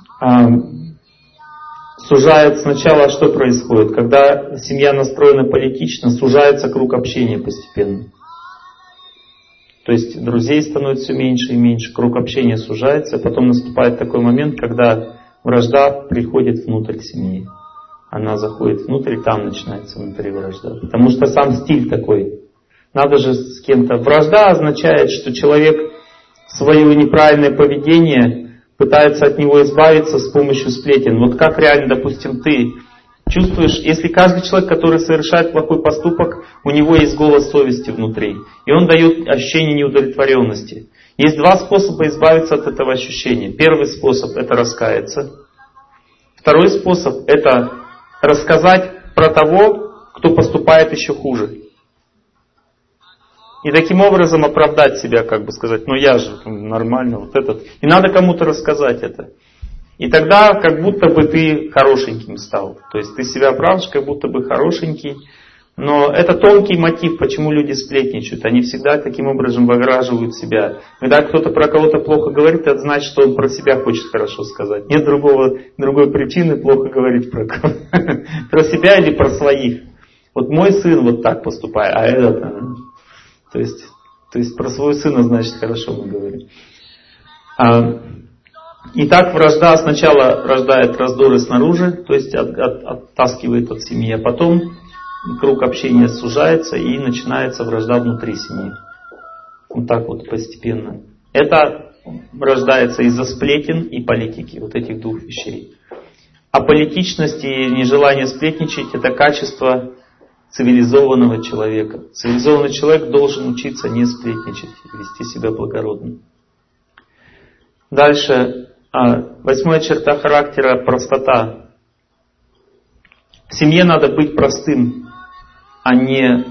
сужает сначала, что происходит? Когда семья настроена политично, сужается круг общения постепенно. То есть друзей становится все меньше и меньше, круг общения сужается, а потом наступает такой момент, когда вражда приходит внутрь семьи. Она заходит внутрь, и там начинается внутри вражда. Потому что сам стиль такой. Надо же с кем-то. Вражда означает, что человек свое неправильное поведение пытается от него избавиться с помощью сплетен. Вот как реально, допустим, ты чувствуешь, если каждый человек, который совершает плохой поступок, у него есть голос совести внутри. И он дает ощущение неудовлетворенности. Есть два способа избавиться от этого ощущения. Первый способ — это раскаяться. Второй способ — это рассказать про того, кто поступает еще хуже. И таким образом оправдать себя, как бы сказать, ну я же нормально, вот этот. И надо кому-то рассказать это. И тогда как будто бы ты хорошеньким стал. То есть ты себя оправдываешь, как будто бы хорошенький. Но это тонкий мотив, почему люди сплетничают. Они всегда таким образом выграживают себя. Когда кто-то про кого-то плохо говорит, это значит, что он про себя хочет хорошо сказать. Нет другой причины плохо говорить про кого-то. Про себя или про своих. Вот мой сын вот так поступает, а этот... То есть про своего сына, значит, хорошо мы говорим. Итак, вражда сначала рождает раздоры снаружи, то есть оттаскивает от семьи, а потом круг общения сужается и начинается вражда внутри семьи. Вот так вот постепенно. Это рождается из-за сплетен и политики, вот этих двух вещей. А политичность и нежелание сплетничать — это качество цивилизованного человека. Цивилизованный человек должен учиться не сплетничать, вести себя благородно. Дальше, 8-я черта характера — простота. В семье надо быть простым, а не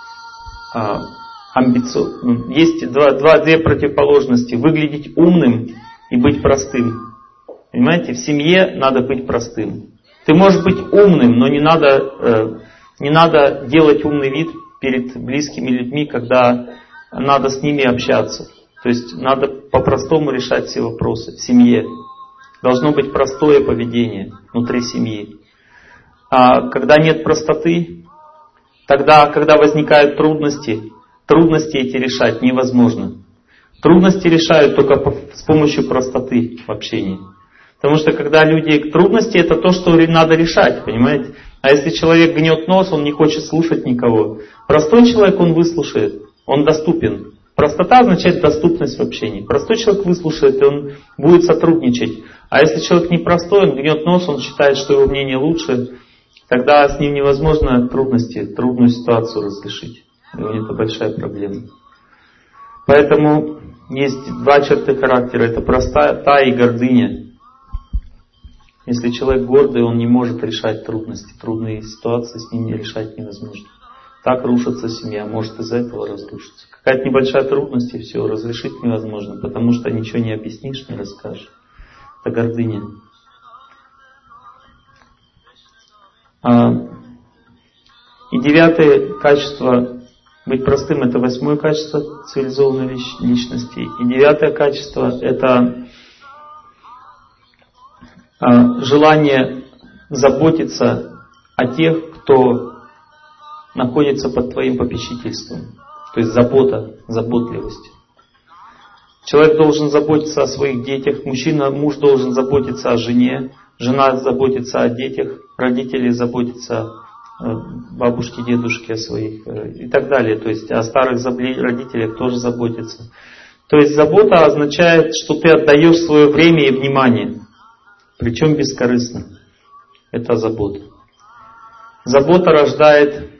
амбициозным. Есть две противоположности: выглядеть умным и быть простым. Понимаете, в семье надо быть простым. Ты можешь быть умным, но не надо делать умный вид перед близкими людьми, когда надо с ними общаться. То есть надо по-простому решать все вопросы в семье. Должно быть простое поведение внутри семьи. А когда нет простоты, тогда, когда возникают трудности эти решать невозможно. Трудности решают только с помощью простоты в общении. Потому что когда трудности — это то, что надо решать, понимаете? А если человек гнет нос, он не хочет слушать никого. Простой человек, он выслушает, он доступен. Простота означает доступность в общении. Простой человек выслушает, и он будет сотрудничать. А если человек непростой, он гнет нос, он считает, что его мнение лучше, тогда с ним невозможно трудную ситуацию разрешить. И это большая проблема. Поэтому есть два черты характера. Это простота и гордыня. Если человек гордый, он не может решать трудности. Трудные ситуации с ним решать невозможно. Так рушится семья, может из-за этого разрушиться. Какая-то небольшая трудность, и все, разрешить невозможно, потому что ничего не объяснишь, не расскажешь. Это гордыня. И 9 качество быть простым — это 8 качество цивилизованной личности. И 9 качество — это желание заботиться о тех, кто находится под твоим попечительством. То есть заботливость. Человек должен заботиться о своих детях, муж должен заботиться о жене, жена заботится о детях, родители заботятся о бабушке, дедушке, о своих и так далее. То есть о старых родителях тоже заботятся. То есть забота означает, что ты отдаешь свое время и внимание, причем бескорыстно. Это забота. Забота рождает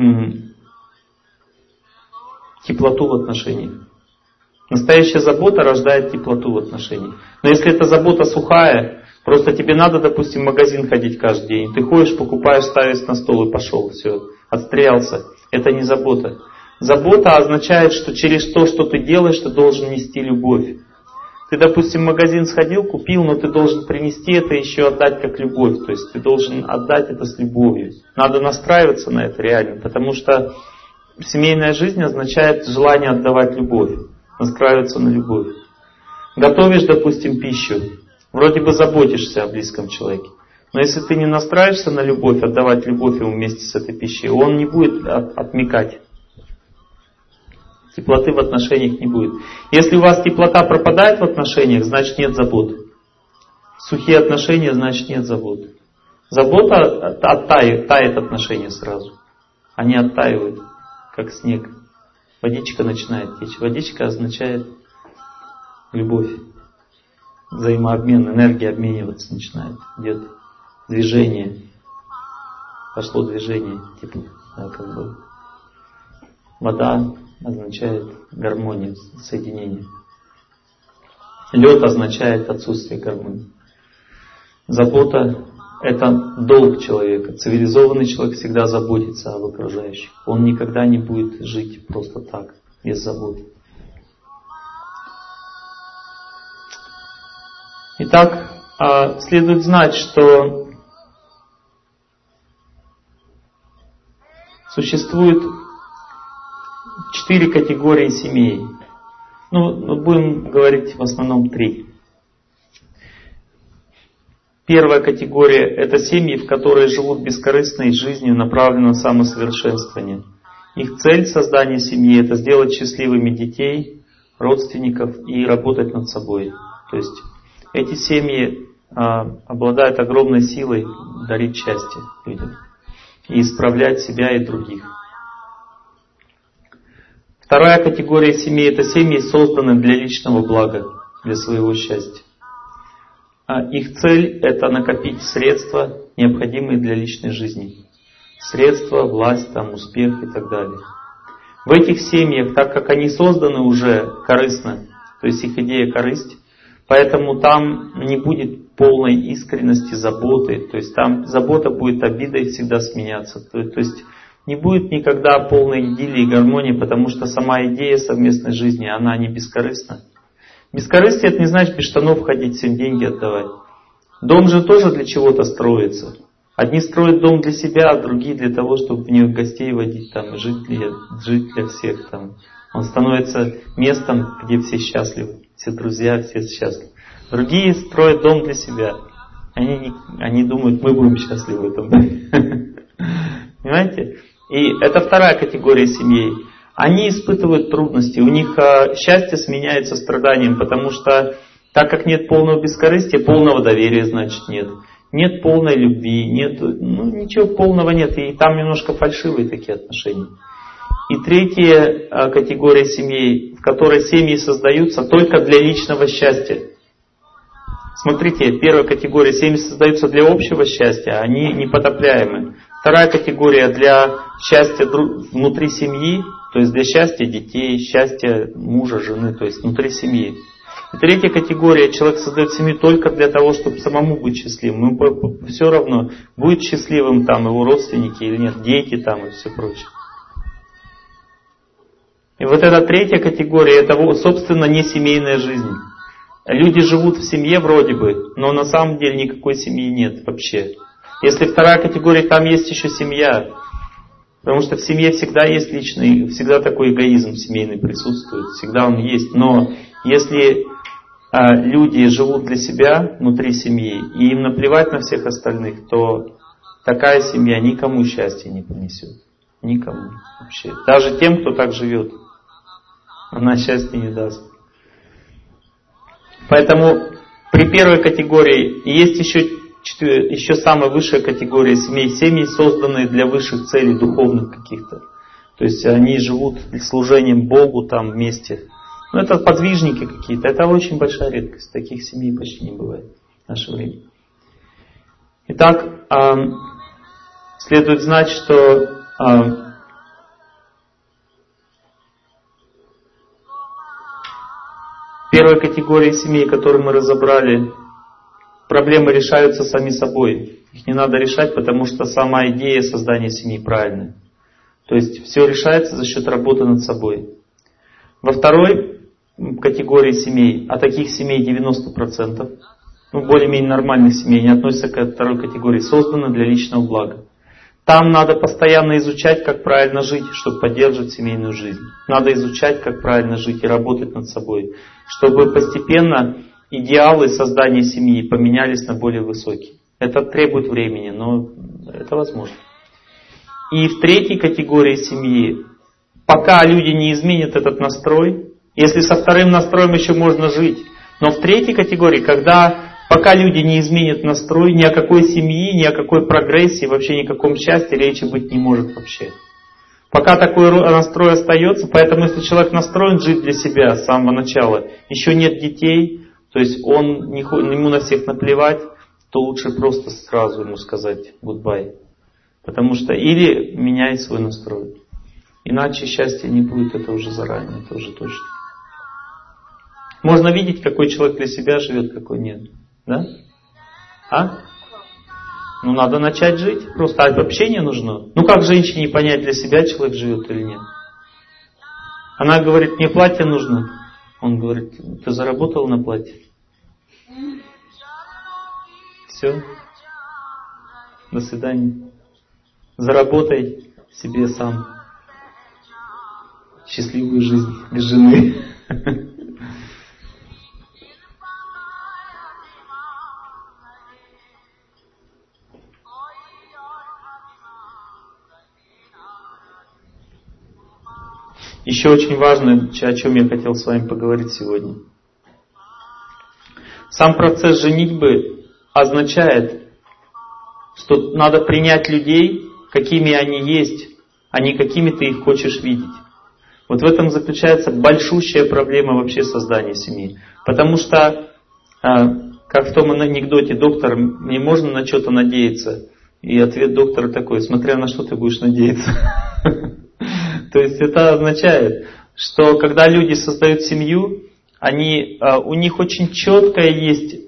теплоту в отношениях. Настоящая забота рождает теплоту в отношениях. Но если эта забота сухая, просто тебе надо, допустим, в магазин ходить каждый день. Ты ходишь, покупаешь, ставишь на стол и пошел. Все, отстрелялся. Это не забота. Забота означает, что через то, что ты делаешь, ты должен нести любовь. Ты, допустим, в магазин сходил, купил, но ты должен принести это и еще отдать как любовь. То есть ты должен отдать это с любовью. Надо настраиваться на это реально, потому что семейная жизнь означает желание отдавать любовь, настраиваться на любовь. Готовишь, допустим, пищу, вроде бы заботишься о близком человеке. Но если ты не настраиваешься на любовь, отдавать любовь ему вместе с этой пищей, он не будет отмекать. Теплоты в отношениях не будет. Если у вас теплота пропадает в отношениях, значит нет заботы. Сухие отношения, значит нет заботы. Забота тает отношения сразу. Они оттаивают, как снег. Водичка начинает течь. Водичка означает любовь. Взаимообмен, энергия обмениваться начинает. Идет движение. Пошло движение. Типа, да, как бы. Вода означает гармонию, соединение. Лед означает отсутствие гармонии. Забота это долг человека. Цивилизованный человек всегда заботится об окружающих. Он никогда не будет жить просто так, без забот. Итак, следует знать, что существует 4 категории семей. Мы будем говорить в основном 3. Первая категория – это семьи, в которые живут бескорыстной жизнью, направленной на самосовершенствование. Их цель создания семьи – это сделать счастливыми детей, родственников и работать над собой. То есть эти семьи обладают огромной силой дарить счастье людям и исправлять себя и других. Вторая категория семей – это семьи, созданные для личного блага, для своего счастья. Их цель – это накопить средства, необходимые для личной жизни. Средства, власть, успех и так далее. В этих семьях, так как они созданы уже корыстно, то есть их идея корысть, поэтому там не будет полной искренности, заботы. То есть там забота будет обидой всегда сменяться. То есть не будет никогда полной идиллии и гармонии, потому что сама идея совместной жизни, она не бескорыстна. Бескорыстие — это не значит без штанов ходить, всем деньги отдавать. Дом же тоже для чего-то строится. Одни строят дом для себя, а другие для того, чтобы в них гостей водить, и жить для всех. Он становится местом, где все счастливы, все друзья, все счастливы. Другие строят дом для себя. Они думают, мы будем счастливы в этом доме. Понимаете? И это вторая категория семей. Они испытывают трудности, у них счастье сменяется страданием, потому что так как нет полного бескорыстия, полного доверия, значит, нет. Нет полной любви, нет, ничего полного нет, и там немножко фальшивые такие отношения. И третья категория семей, в которой семьи создаются только для личного счастья. Смотрите, первая категория семьи создаются для общего счастья, они непотопляемы. Вторая категория для счастья внутри семьи, то есть для счастья детей, счастья мужа, жены, то есть внутри семьи. И третья категория, человек создает семью только для того, чтобы самому быть счастливым. Ему все равно, будет счастливым его родственники или нет, дети и все прочее. И вот эта третья категория, это, собственно, не семейная жизнь. Люди живут в семье вроде бы, но на самом деле никакой семьи нет вообще. Если вторая категория, там есть еще семья. Потому что в семье всегда есть личный, всегда такой эгоизм семейный присутствует, всегда он есть. Но если люди живут для себя внутри семьи, и им наплевать на всех остальных, то такая семья никому счастья не принесет. Никому вообще. Даже тем, кто так живет, она счастья не даст. Поэтому при первой категории есть еще самая высшая категория семей. Семьи, созданные для высших целей, духовных каких-то. То есть они живут служением Богу вместе. Это подвижники какие-то. Это очень большая редкость. Таких семей почти не бывает в наше время. Итак, следует знать, что первой категории семей, которую мы разобрали, проблемы решаются сами собой. Их не надо решать, потому что сама идея создания семьи правильная. То есть все решается за счет работы над собой. Во второй категории семей, а таких семей 90%, более-менее нормальных семей, не относятся к второй категории, созданы для личного блага. Там надо постоянно изучать, как правильно жить, чтобы поддерживать семейную жизнь. Надо изучать, как правильно жить и работать над собой, чтобы постепенно идеалы создания семьи поменялись на более высокие. Это требует времени, но это возможно. И в третьей категории семьи, пока люди не изменят этот настрой, если со вторым настроем еще можно жить, но в третьей категории, пока люди не изменят настрой, ни о какой семье, ни о какой прогрессии, вообще ни о каком счастье речи быть не может вообще. Пока такой настрой остается, поэтому если человек настроен жить для себя с самого начала, еще нет детей, то есть ему на всех наплевать, то лучше просто сразу ему сказать goodbye. Потому что или меняй свой настрой. Иначе счастья не будет, это уже заранее, это уже точно. Можно видеть, какой человек для себя живет, какой нет. Да? Ну, надо начать жить. Просто общение нужно. Ну, как женщине понять, для себя человек живет или нет? Она говорит, мне платье нужно. Он говорит, ты заработал на платье? Все. До свидания. Заработай себе сам счастливую жизнь без жены. Еще очень важно, о чем я хотел с вами поговорить сегодня. Сам процесс женитьбы означает, что надо принять людей, какими они есть, а не какими ты их хочешь видеть. Вот в этом заключается большущая проблема вообще создания семьи. Потому что, как в том анекдоте, доктор, мне можно на что-то надеяться? И ответ доктора такой, смотря на что ты будешь надеяться. То есть это означает, что когда люди создают семью, у них очень четкое есть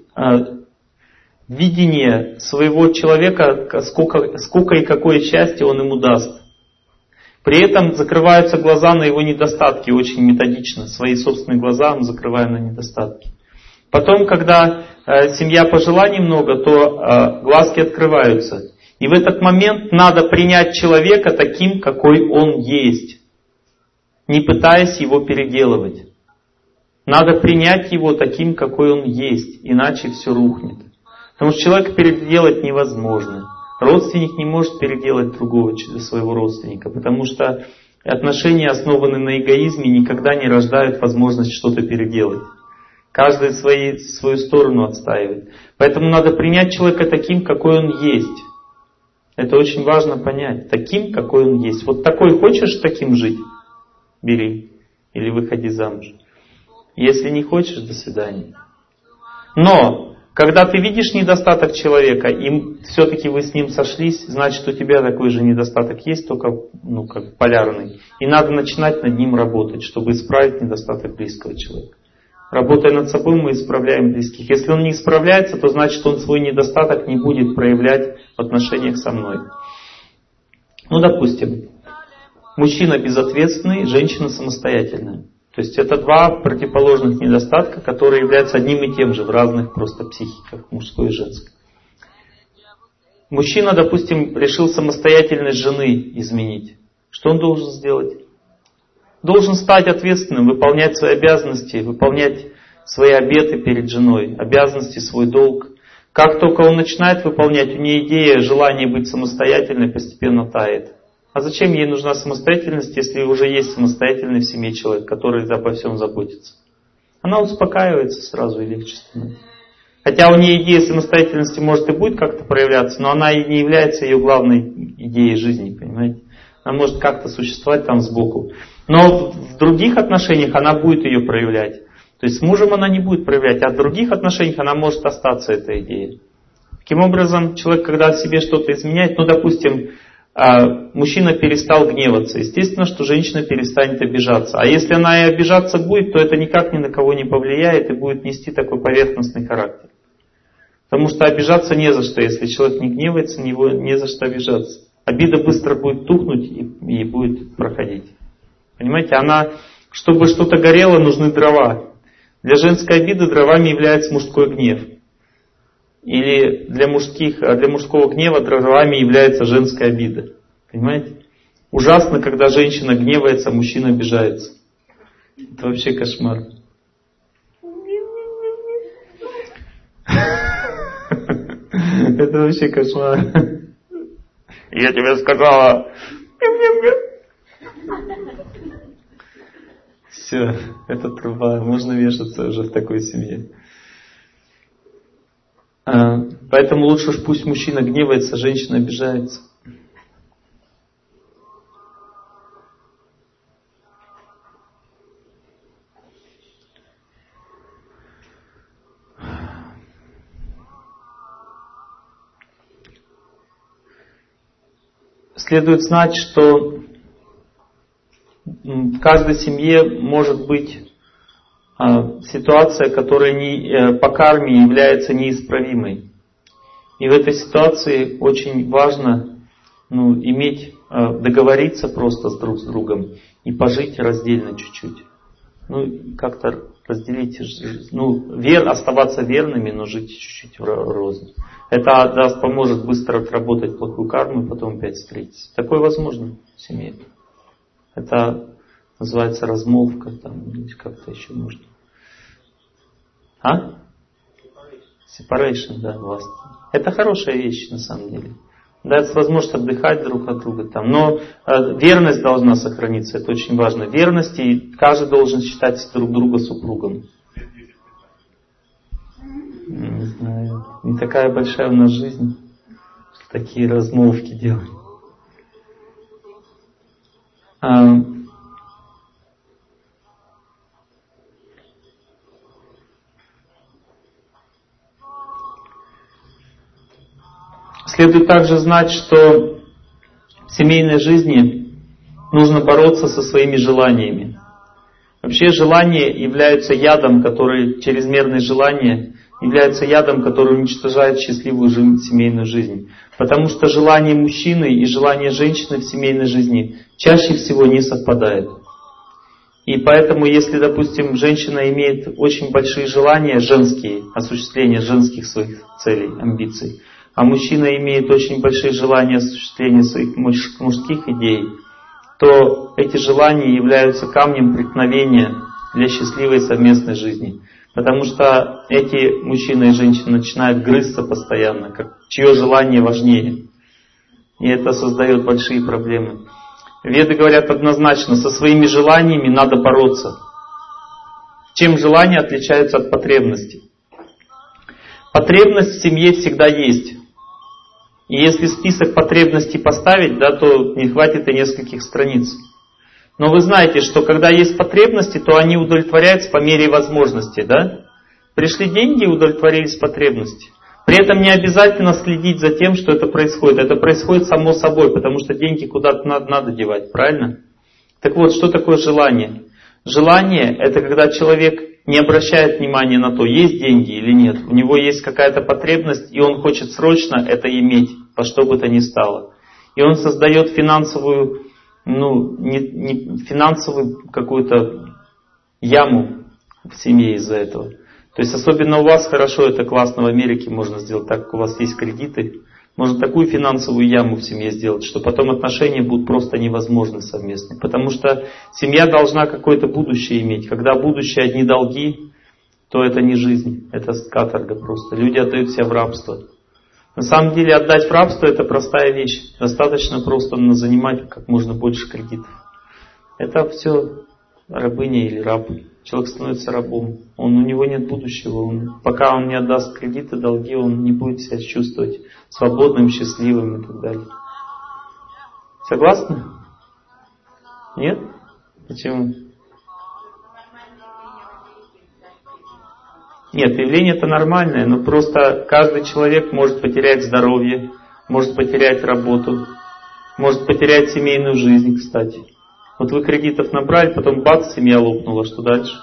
видение своего человека, сколько и какое счастье он ему даст. При этом закрываются глаза на его недостатки очень методично. Свои собственные глаза мы закрываем на недостатки. Потом, когда семья пожила немного, то глазки открываются. И в этот момент надо принять человека таким, какой он есть, не пытаясь его переделывать. Надо принять его таким, какой он есть, иначе все рухнет. Потому что человека переделать невозможно. Родственник не может переделать другого своего родственника, потому что отношения, основанные на эгоизме, никогда не рождают возможность что-то переделать. Каждый свою сторону отстаивает. Поэтому надо принять человека таким, какой он есть. Это очень важно понять. Таким, какой он есть. Вот такой хочешь таким жить? Бери. Или выходи замуж. Если не хочешь, до свидания. Но, когда ты видишь недостаток человека, и все-таки вы с ним сошлись, значит, у тебя такой же недостаток есть, только как полярный. И надо начинать над ним работать, чтобы исправить недостаток близкого человека. Работая над собой, мы исправляем близких. Если он не исправляется, то значит, он свой недостаток не будет проявлять в отношениях со мной. Допустим, мужчина безответственный, женщина самостоятельная. То есть это два противоположных недостатка, которые являются одним и тем же в разных просто психиках, мужской и женской. Мужчина, допустим, решил самостоятельность жены изменить. Что он должен сделать? Должен стать ответственным, выполнять свои обязанности, выполнять свои обеты перед женой, обязанности, свой долг. Как только он начинает выполнять, у нее идея, желание быть самостоятельной постепенно тает. А зачем ей нужна самостоятельность, если уже есть самостоятельный в семье человек, который обо всем заботится? Она успокаивается сразу и легче становится. Хотя у нее идея самостоятельности может и будет как-то проявляться, но она и не является ее главной идеей жизни, понимаете? Она может как-то существовать там сбоку. Но в других отношениях она будет ее проявлять. То есть с мужем она не будет проявлять, а в других отношениях она может остаться, эта идея. Таким образом, человек, когда себе что-то изменяет, допустим, мужчина перестал гневаться, естественно, что женщина перестанет обижаться. А если она и обижаться будет, то это никак ни на кого не повлияет и будет нести такой поверхностный характер. Потому что обижаться не за что. Если человек не гневается, не за что обижаться. Обида быстро будет тухнуть и будет проходить. Понимаете, чтобы что-то горело, нужны дрова. Для женской обиды дровами является мужской гнев. Или для мужского гнева дровами является женская обида. Понимаете? Ужасно, когда женщина гневается, а мужчина обижается. Это вообще кошмар. Это вообще кошмар. Я тебе сказала. Все, это труба. Можно вешаться уже в такой семье. Поэтому лучше уж пусть мужчина гневается, женщина обижается. Следует знать, что в каждой семье может быть ситуация, которая по карме является неисправимой. И в этой ситуации очень важно договориться просто друг с другом и пожить раздельно чуть-чуть. Как-то разделить, оставаться верными, но жить чуть-чуть рознь. Это поможет быстро отработать плохую карму и потом опять встретиться. Такое возможно в семье. Это называется размолвка, или как-то еще можно. Separation, да, власть. Это хорошая вещь на самом деле. Дается возможность отдыхать друг от друга. Но верность должна сохраниться, это очень важно. Верность, и каждый должен считать друг друга супругом. Не знаю, не такая большая у нас жизнь, что такие размолвки делать. Следует также знать, что в семейной жизни нужно бороться со своими желаниями. Вообще желания являются ядом, чрезмерные желания являются ядом, который уничтожает счастливую семейную жизнь. Потому что желание мужчины и желание женщины в семейной жизни чаще всего не совпадают. И поэтому, если, допустим, женщина имеет очень большие желания женские, осуществление женских своих целей, амбиций, а мужчина имеет очень большие желания осуществления своих мужских идей, то эти желания являются камнем преткновения для счастливой совместной жизни. Потому что эти мужчина и женщина начинают грызться постоянно, чье желание важнее. И это создает большие проблемы. Веды говорят однозначно, со своими желаниями надо бороться. Чем желания отличаются от потребностей? Потребность в семье всегда есть. И если список потребностей поставить, то не хватит и нескольких страниц. Но вы знаете, что когда есть потребности, то они удовлетворяются по мере возможности. Пришли деньги и удовлетворились потребности. При этом не обязательно следить за тем, что это происходит. Это происходит само собой, потому что деньги куда-то надо девать, правильно? Так вот, что такое желание? Желание — это когда человек не обращает внимания на то, есть деньги или нет. У него есть какая-то потребность, и он хочет срочно это иметь, во что бы то ни стало. И он создает финансовую какую-то яму в семье из-за этого. То есть особенно у вас хорошо, это классно в Америке можно сделать, так как у вас есть кредиты. Можно такую финансовую яму в семье сделать, что потом отношения будут просто невозможны совместные. Потому что семья должна какое-то будущее иметь. Когда будущее одни долги, то это не жизнь, это каторга просто. Люди отдают себя в рабство. На самом деле отдать в рабство — это простая вещь. Достаточно просто занимать как можно больше кредитов. Это все рабыня или раб. Человек становится рабом. У него нет будущего. Пока он не отдаст кредиты, долги, он не будет себя чувствовать свободным, счастливым и так далее. Согласны? Нет? Почему? Нет, явление это нормальное, но просто каждый человек может потерять здоровье, может потерять работу, может потерять семейную жизнь, кстати. Вот вы кредитов набрали, потом бац, семья лопнула, что дальше?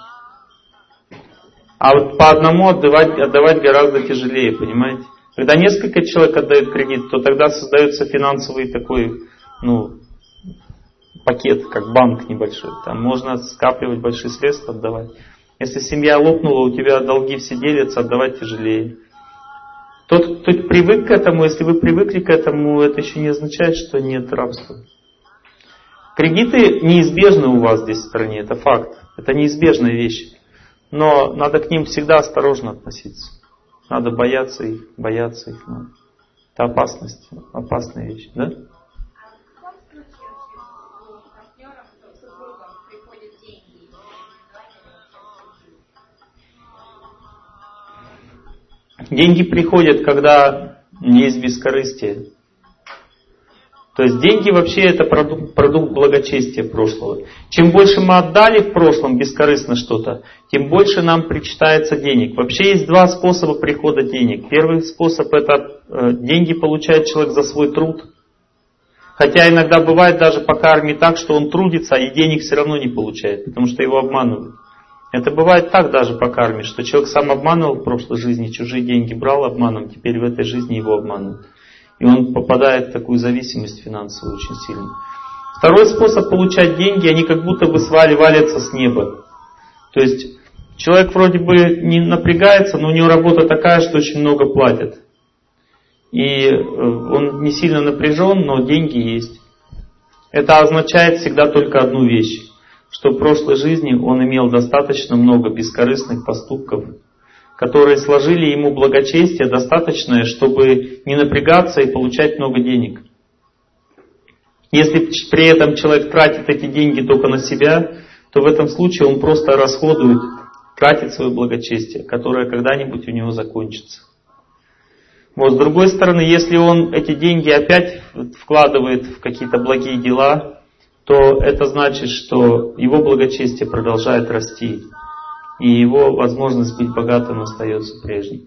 А вот по одному отдавать гораздо тяжелее, понимаете? Когда несколько человек отдают кредит, то тогда создается финансовый такой, пакет, как банк небольшой. Там можно скапливать большие средства, отдавать. Если семья лопнула, у тебя долги все делятся, отдавать тяжелее. Тот, кто привык к этому, если вы привыкли к этому, это еще не означает, что нет рабства. Кредиты неизбежны у вас здесь в стране, это факт. Это неизбежная вещь. Но надо к ним всегда осторожно относиться. Надо бояться их. Это опасность, опасная вещь, да? Деньги приходят, когда есть бескорыстие. То есть деньги вообще это продукт благочестия прошлого. Чем больше мы отдали в прошлом бескорыстно что-то, тем больше нам причитается денег. Вообще есть два способа прихода денег. Первый способ — это деньги получает человек за свой труд. Хотя иногда бывает даже по карме так, что он трудится, и денег все равно не получает, потому что его обманывают. Это бывает так даже по карме, что человек сам обманывал в прошлой жизни, чужие деньги брал обманом, теперь в этой жизни его обманывают. И он попадает в такую зависимость финансовую очень сильно. Второй способ получать деньги, они как будто бы валятся с неба. То есть человек вроде бы не напрягается, но у него работа такая, что очень много платят. И он не сильно напряжен, но деньги есть. Это означает всегда только одну вещь. Что в прошлой жизни он имел достаточно много бескорыстных поступков, которые сложили ему благочестие достаточное, чтобы не напрягаться и получать много денег. Если при этом человек тратит эти деньги только на себя, то в этом случае он просто расходует, тратит свое благочестие, которое когда-нибудь у него закончится. Вот, с другой стороны, если он эти деньги опять вкладывает в какие-то благие дела, то это значит, что его благочестие продолжает расти, и его возможность быть богатым остается прежней.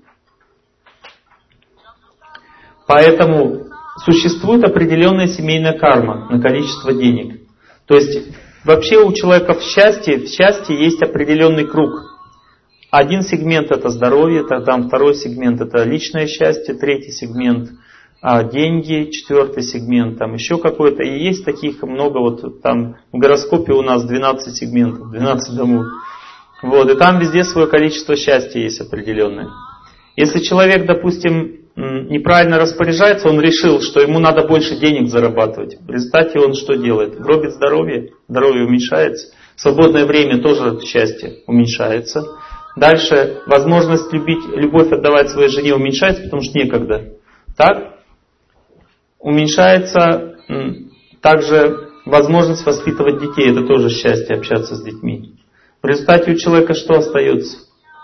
Поэтому существует определенная семейная карма на количество денег. То есть вообще у человека в счастье есть определенный круг. Один сегмент это здоровье, там второй сегмент это личное счастье, третий сегмент деньги, четвертый сегмент, там еще какой-то. И есть таких много, вот там в гороскопе у нас 12 сегментов, 12 домов. Вот, и там везде свое количество счастья есть определенное. Если человек, допустим, неправильно распоряжается, он решил, что ему надо больше денег зарабатывать. В результате он что делает? Гробит здоровье, здоровье уменьшается. Свободное время тоже счастье уменьшается. Дальше возможность любовь отдавать своей жене уменьшается, потому что некогда. Так? Уменьшается также возможность воспитывать детей. Это тоже счастье, общаться с детьми. В результате у человека что остается?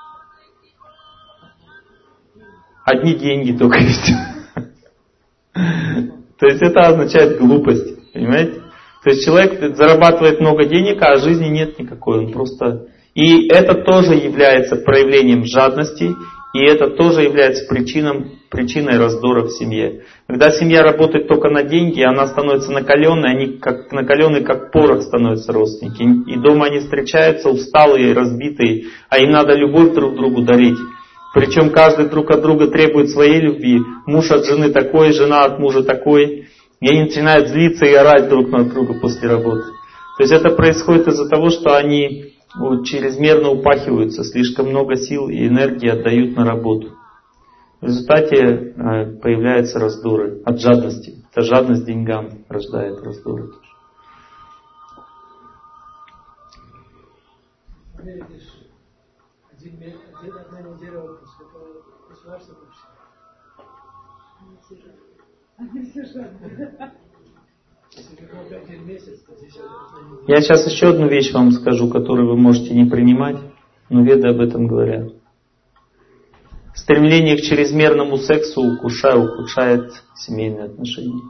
Одни деньги только есть. То есть это означает глупость. Понимаете? То есть человек зарабатывает много денег, а жизни нет никакой. Он просто... И это тоже является проявлением жадности. И это тоже является причиной раздора в семье. Когда семья работает только на деньги, она становится накаленной, они накаленные, как порох становятся родственники. И дома они встречаются усталые, разбитые, а им надо любовь друг другу дарить. Причем каждый друг от друга требует своей любви. Муж от жены такой, жена от мужа такой. И они начинают злиться и орать друг на друга после работы. То есть это происходит из-за того, что они чрезмерно упахиваются, слишком много сил и энергии отдают на работу. В результате появляются раздоры от жадности. Это жадность деньгам рождает раздоры. Одна неделя отпуска, это государство Я сейчас еще одну вещь вам скажу, которую вы можете не принимать, но веды об этом говорят. Стремление к чрезмерному сексу ухудшает семейные отношения.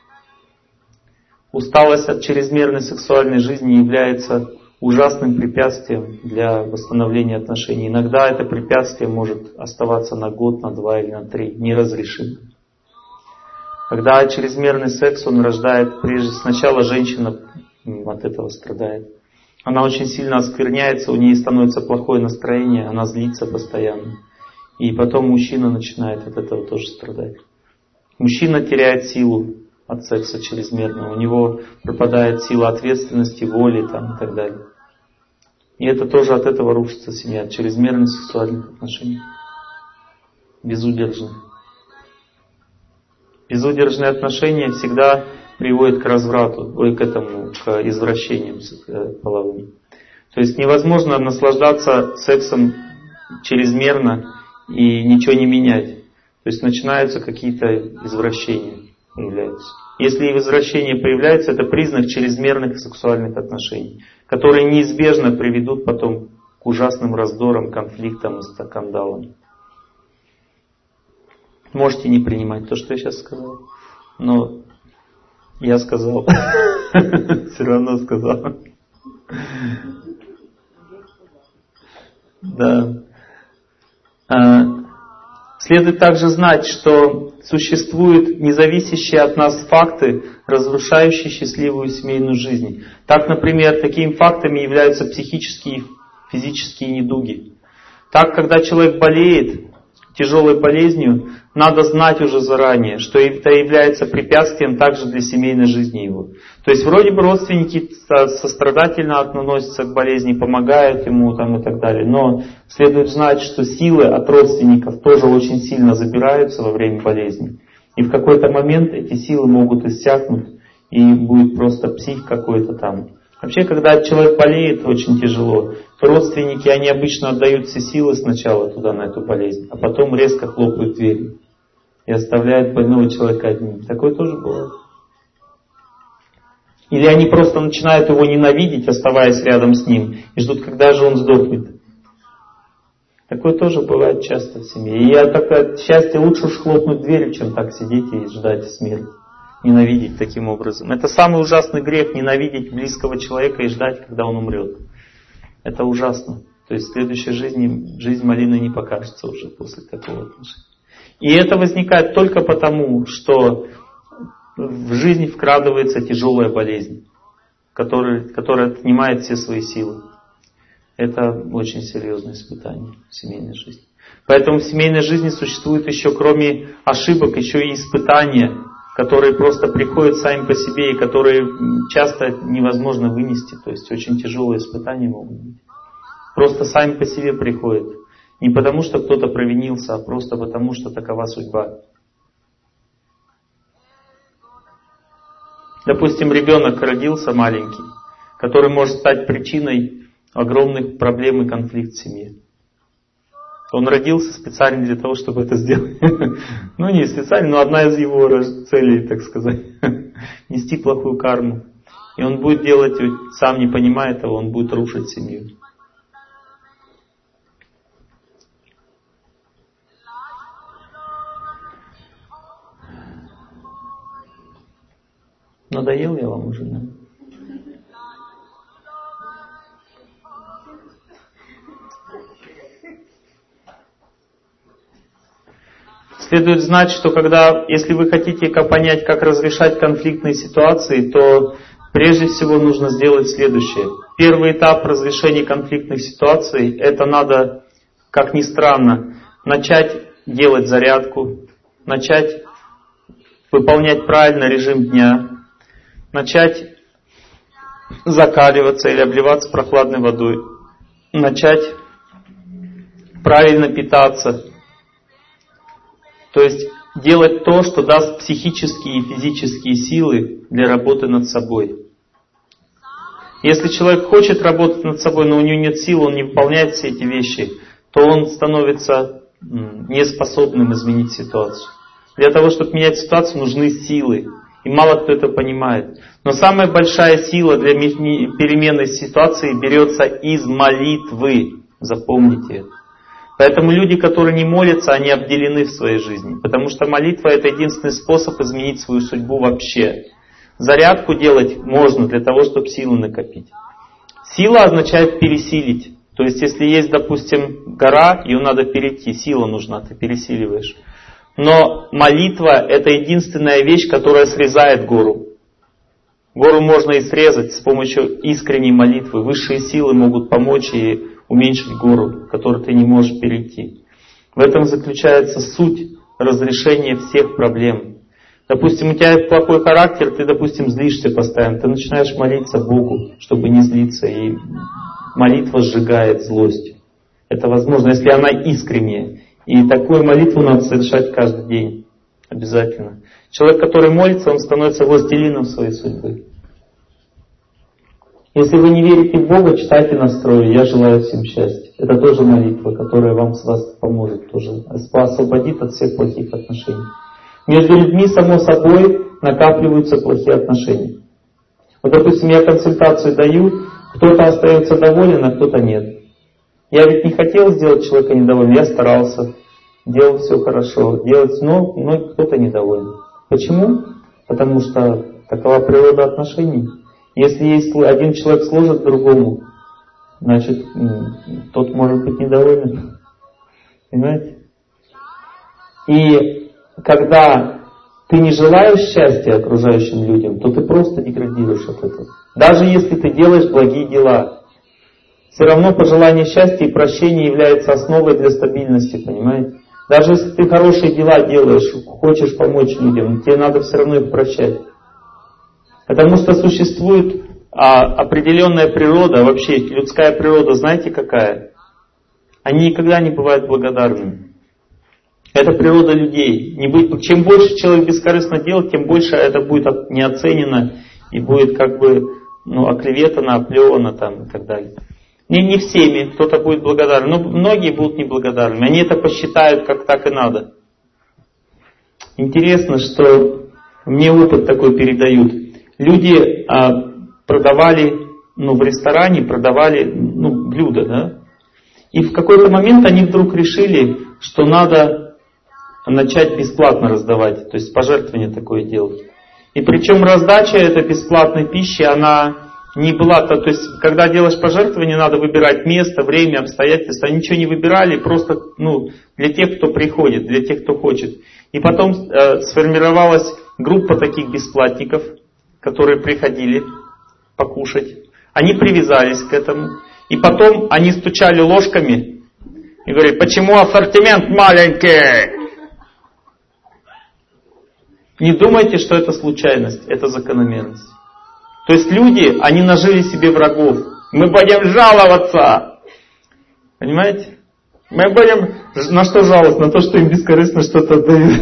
Усталость от чрезмерной сексуальной жизни является ужасным препятствием для восстановления отношений. Иногда это препятствие может оставаться на год, на 2 или на 3, неразрешимым. Когда чрезмерный секс, он рождает, прежде сначала женщина от этого страдает. Она очень сильно оскверняется, у нее становится плохое настроение, она злится постоянно. И потом мужчина начинает от этого тоже страдать. Мужчина теряет силу от секса чрезмерно, у него пропадает сила ответственности, воли там, и так далее. И это тоже от этого рушится семья, от чрезмерных сексуальных отношений. Безудержных. Безудержные отношения всегда приводят к разврату, к извращениям половым. То есть невозможно наслаждаться сексом чрезмерно и ничего не менять. То есть начинаются какие-то извращения. Появляются. Если извращения появляются, это признак чрезмерных сексуальных отношений, которые неизбежно приведут потом к ужасным раздорам, конфликтам и скандалам. Можете не принимать то, что я сейчас сказал, но я сказал. Все равно сказал. Да. Следует также знать, что существуют независящие от нас факты, разрушающие счастливую семейную жизнь. Так, например, такими фактами являются психические физические недуги. Так, когда человек болеет тяжелой болезнью, надо знать уже заранее, что это является препятствием также для семейной жизни его. То есть вроде бы родственники сострадательно относятся к болезни, помогают ему там, и так далее. Но следует знать, что силы от родственников тоже очень сильно забираются во время болезни. И в какой-то момент эти силы могут иссякнуть, и будет просто псих какой-то там. Вообще, когда человек болеет очень тяжело, то родственники, они обычно отдают все силы сначала туда, на эту болезнь, а потом резко хлопают дверью и оставляют больного человека одним. Такое тоже бывает. Или они просто начинают его ненавидеть, оставаясь рядом с ним, и ждут, когда же он сдохнет. Такое тоже бывает часто в семье. И от счастья лучше уж хлопнуть дверью, чем так сидеть и ждать смерти. Ненавидеть таким образом. Это самый ужасный грех — ненавидеть близкого человека и ждать, когда он умрет. Это ужасно. То есть в следующей жизни жизнь малины не покажется уже после такого отношения. И это возникает только потому, что в жизнь вкрадывается тяжелая болезнь, которая отнимает все свои силы. Это очень серьезное испытание в семейной жизни. Поэтому в семейной жизни существует еще, кроме ошибок, еще и испытания, которые просто приходят сами по себе и которые часто невозможно вынести. То есть очень тяжелые испытания могут быть. Просто сами по себе приходят. Не потому, что кто-то провинился, а просто потому, что такова судьба. Допустим, ребенок родился маленький, который может стать причиной огромных проблем и конфликтов в семье. Он родился специально для того, чтобы это сделать. Ну, не специально, но одна из его целей, так сказать. Нести плохую карму. И он будет делать, сам не понимая этого, он будет рушить семью. Надоел я вам уже, да? Следует знать, что если вы хотите понять, как разрешать конфликтные ситуации, то прежде всего нужно сделать следующее. Первый этап разрешения конфликтных ситуаций — это надо, как ни странно, начать делать зарядку, начать выполнять правильно режим дня, начать закаливаться или обливаться прохладной водой, начать правильно питаться. То есть делать то, что даст психические и физические силы для работы над собой. Если человек хочет работать над собой, но у него нет сил, он не выполняет все эти вещи, то он становится неспособным изменить ситуацию. Для того, чтобы менять ситуацию, нужны силы. И мало кто это понимает. Но самая большая сила для перемены ситуации берется из молитвы. Запомните это. Поэтому люди, которые не молятся, они обделены в своей жизни. Потому что молитва — это единственный способ изменить свою судьбу вообще. Зарядку делать можно для того, чтобы силы накопить. Сила означает пересилить. То есть, если есть, допустим, гора, ее надо перейти, сила нужна, ты пересиливаешь. Но молитва — это единственная вещь, которая срезает гору. Гору можно и срезать с помощью искренней молитвы. Высшие силы могут помочь и уменьшить гору, которую ты не можешь перейти. В этом заключается суть разрешения всех проблем. Допустим, у тебя плохой характер, ты, допустим, злишься постоянно. Ты начинаешь молиться Богу, чтобы не злиться. И молитва сжигает злость. Это возможно, если она искренняя. И такую молитву надо совершать каждый день. Обязательно. Человек, который молится, он становится властелином своей судьбы. Если вы не верите в Бога, читайте настрой. Я желаю всем счастья. Это тоже молитва, которая вам с вас поможет, тоже освободит от всех плохих отношений. Между людьми, само собой, накапливаются плохие отношения. Вот, допустим, я консультацию даю, кто-то остается доволен, а кто-то нет. Я ведь не хотел сделать человека недовольным, я старался, делал все хорошо, но кто-то недоволен. Почему? Потому что такова природа отношений. Если есть один человек служит другому, значит, тот может быть недоволен. Понимаете? И когда ты не желаешь счастья окружающим людям, то ты просто деградируешь от этого. Даже если ты делаешь благие дела. все равно пожелание счастья и прощения является основой для стабильности, понимаете? Даже если ты хорошие дела делаешь, хочешь помочь людям, тебе надо все равно их прощать. Потому что существует определенная природа, вообще людская природа, знаете какая? Они никогда не бывают благодарными. Это природа людей. Чем больше человек бескорыстно делает, тем больше это будет не оценено и будет как бы оклеветано, оплевано там и так далее. Не всеми кто-то будет благодарен, но многие будут неблагодарными. Они это посчитают, как так и надо. Интересно, что мне опыт такой передают. Люди продавали, в ресторане продавали блюда, да? И в какой-то момент они вдруг решили, что надо начать бесплатно раздавать, то есть пожертвование такое делать. И причем раздача этой бесплатной пищи, она не была, то есть когда делаешь пожертвование, надо выбирать место, время, обстоятельства. Они ничего не выбирали, просто для тех, кто приходит, для тех, кто хочет. И потом сформировалась группа таких бесплатников, которые приходили покушать. Они привязались к этому. И потом они стучали ложками и говорили: почему ассортимент маленький? Не думайте, что это случайность, это закономерность. То есть люди, они нажили себе врагов. Мы будем жаловаться. Понимаете? Мы будем на что жаловаться? На то, что им бескорыстно что-то дают.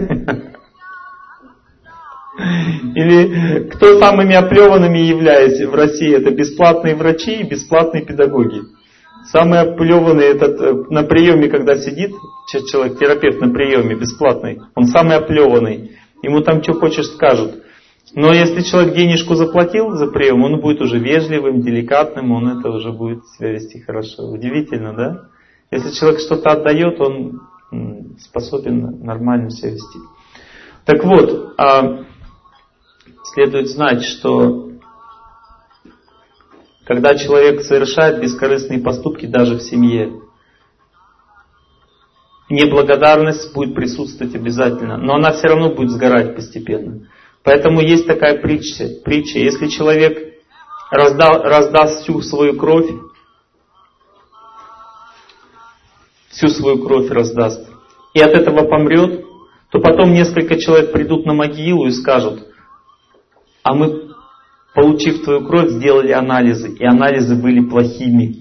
Или кто самыми оплеванными является в России? Это бесплатные врачи и бесплатные педагоги. Самый оплеванный этот на приеме, когда сидит человек, терапевт на приеме бесплатный, он самый оплеванный. Ему там что хочешь скажут. Но если человек денежку заплатил за прием, он будет уже вежливым, деликатным, он это уже будет себя вести хорошо. Удивительно, да? Если человек что-то отдает, он способен нормально себя вести. Так вот, следует знать, что когда человек совершает бескорыстные поступки даже в семье, неблагодарность будет присутствовать обязательно, но она все равно будет сгорать постепенно. Поэтому есть такая притча. Если человек раздаст всю свою кровь раздаст, и от этого помрет, то потом несколько человек придут на могилу и скажут: а мы, получив твою кровь, сделали анализы, и анализы были плохими.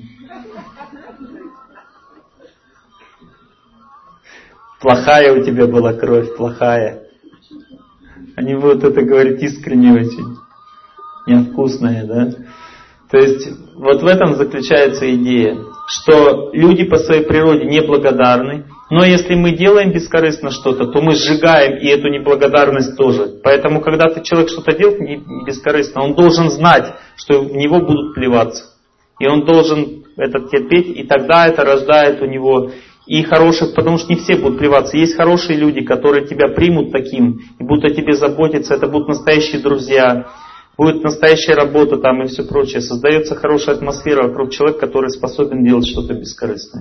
Плохая у тебя была кровь, плохая. Они будут это говорить искренне очень. Невкусная, да? То есть, вот в этом заключается идея, что люди по своей природе неблагодарны, но если мы делаем бескорыстно что-то, то мы сжигаем и эту неблагодарность тоже. Поэтому, когда человек что-то делает бескорыстно, он должен знать, что в него будут плеваться. И он должен это терпеть, и тогда это рождает у него и хороших, потому что не все будут плеваться. Есть хорошие люди, которые тебя примут таким и будут о тебе заботиться. Это будут настоящие друзья, будет настоящая работа там и все прочее. Создается хорошая атмосфера вокруг человека, который способен делать что-то бескорыстное.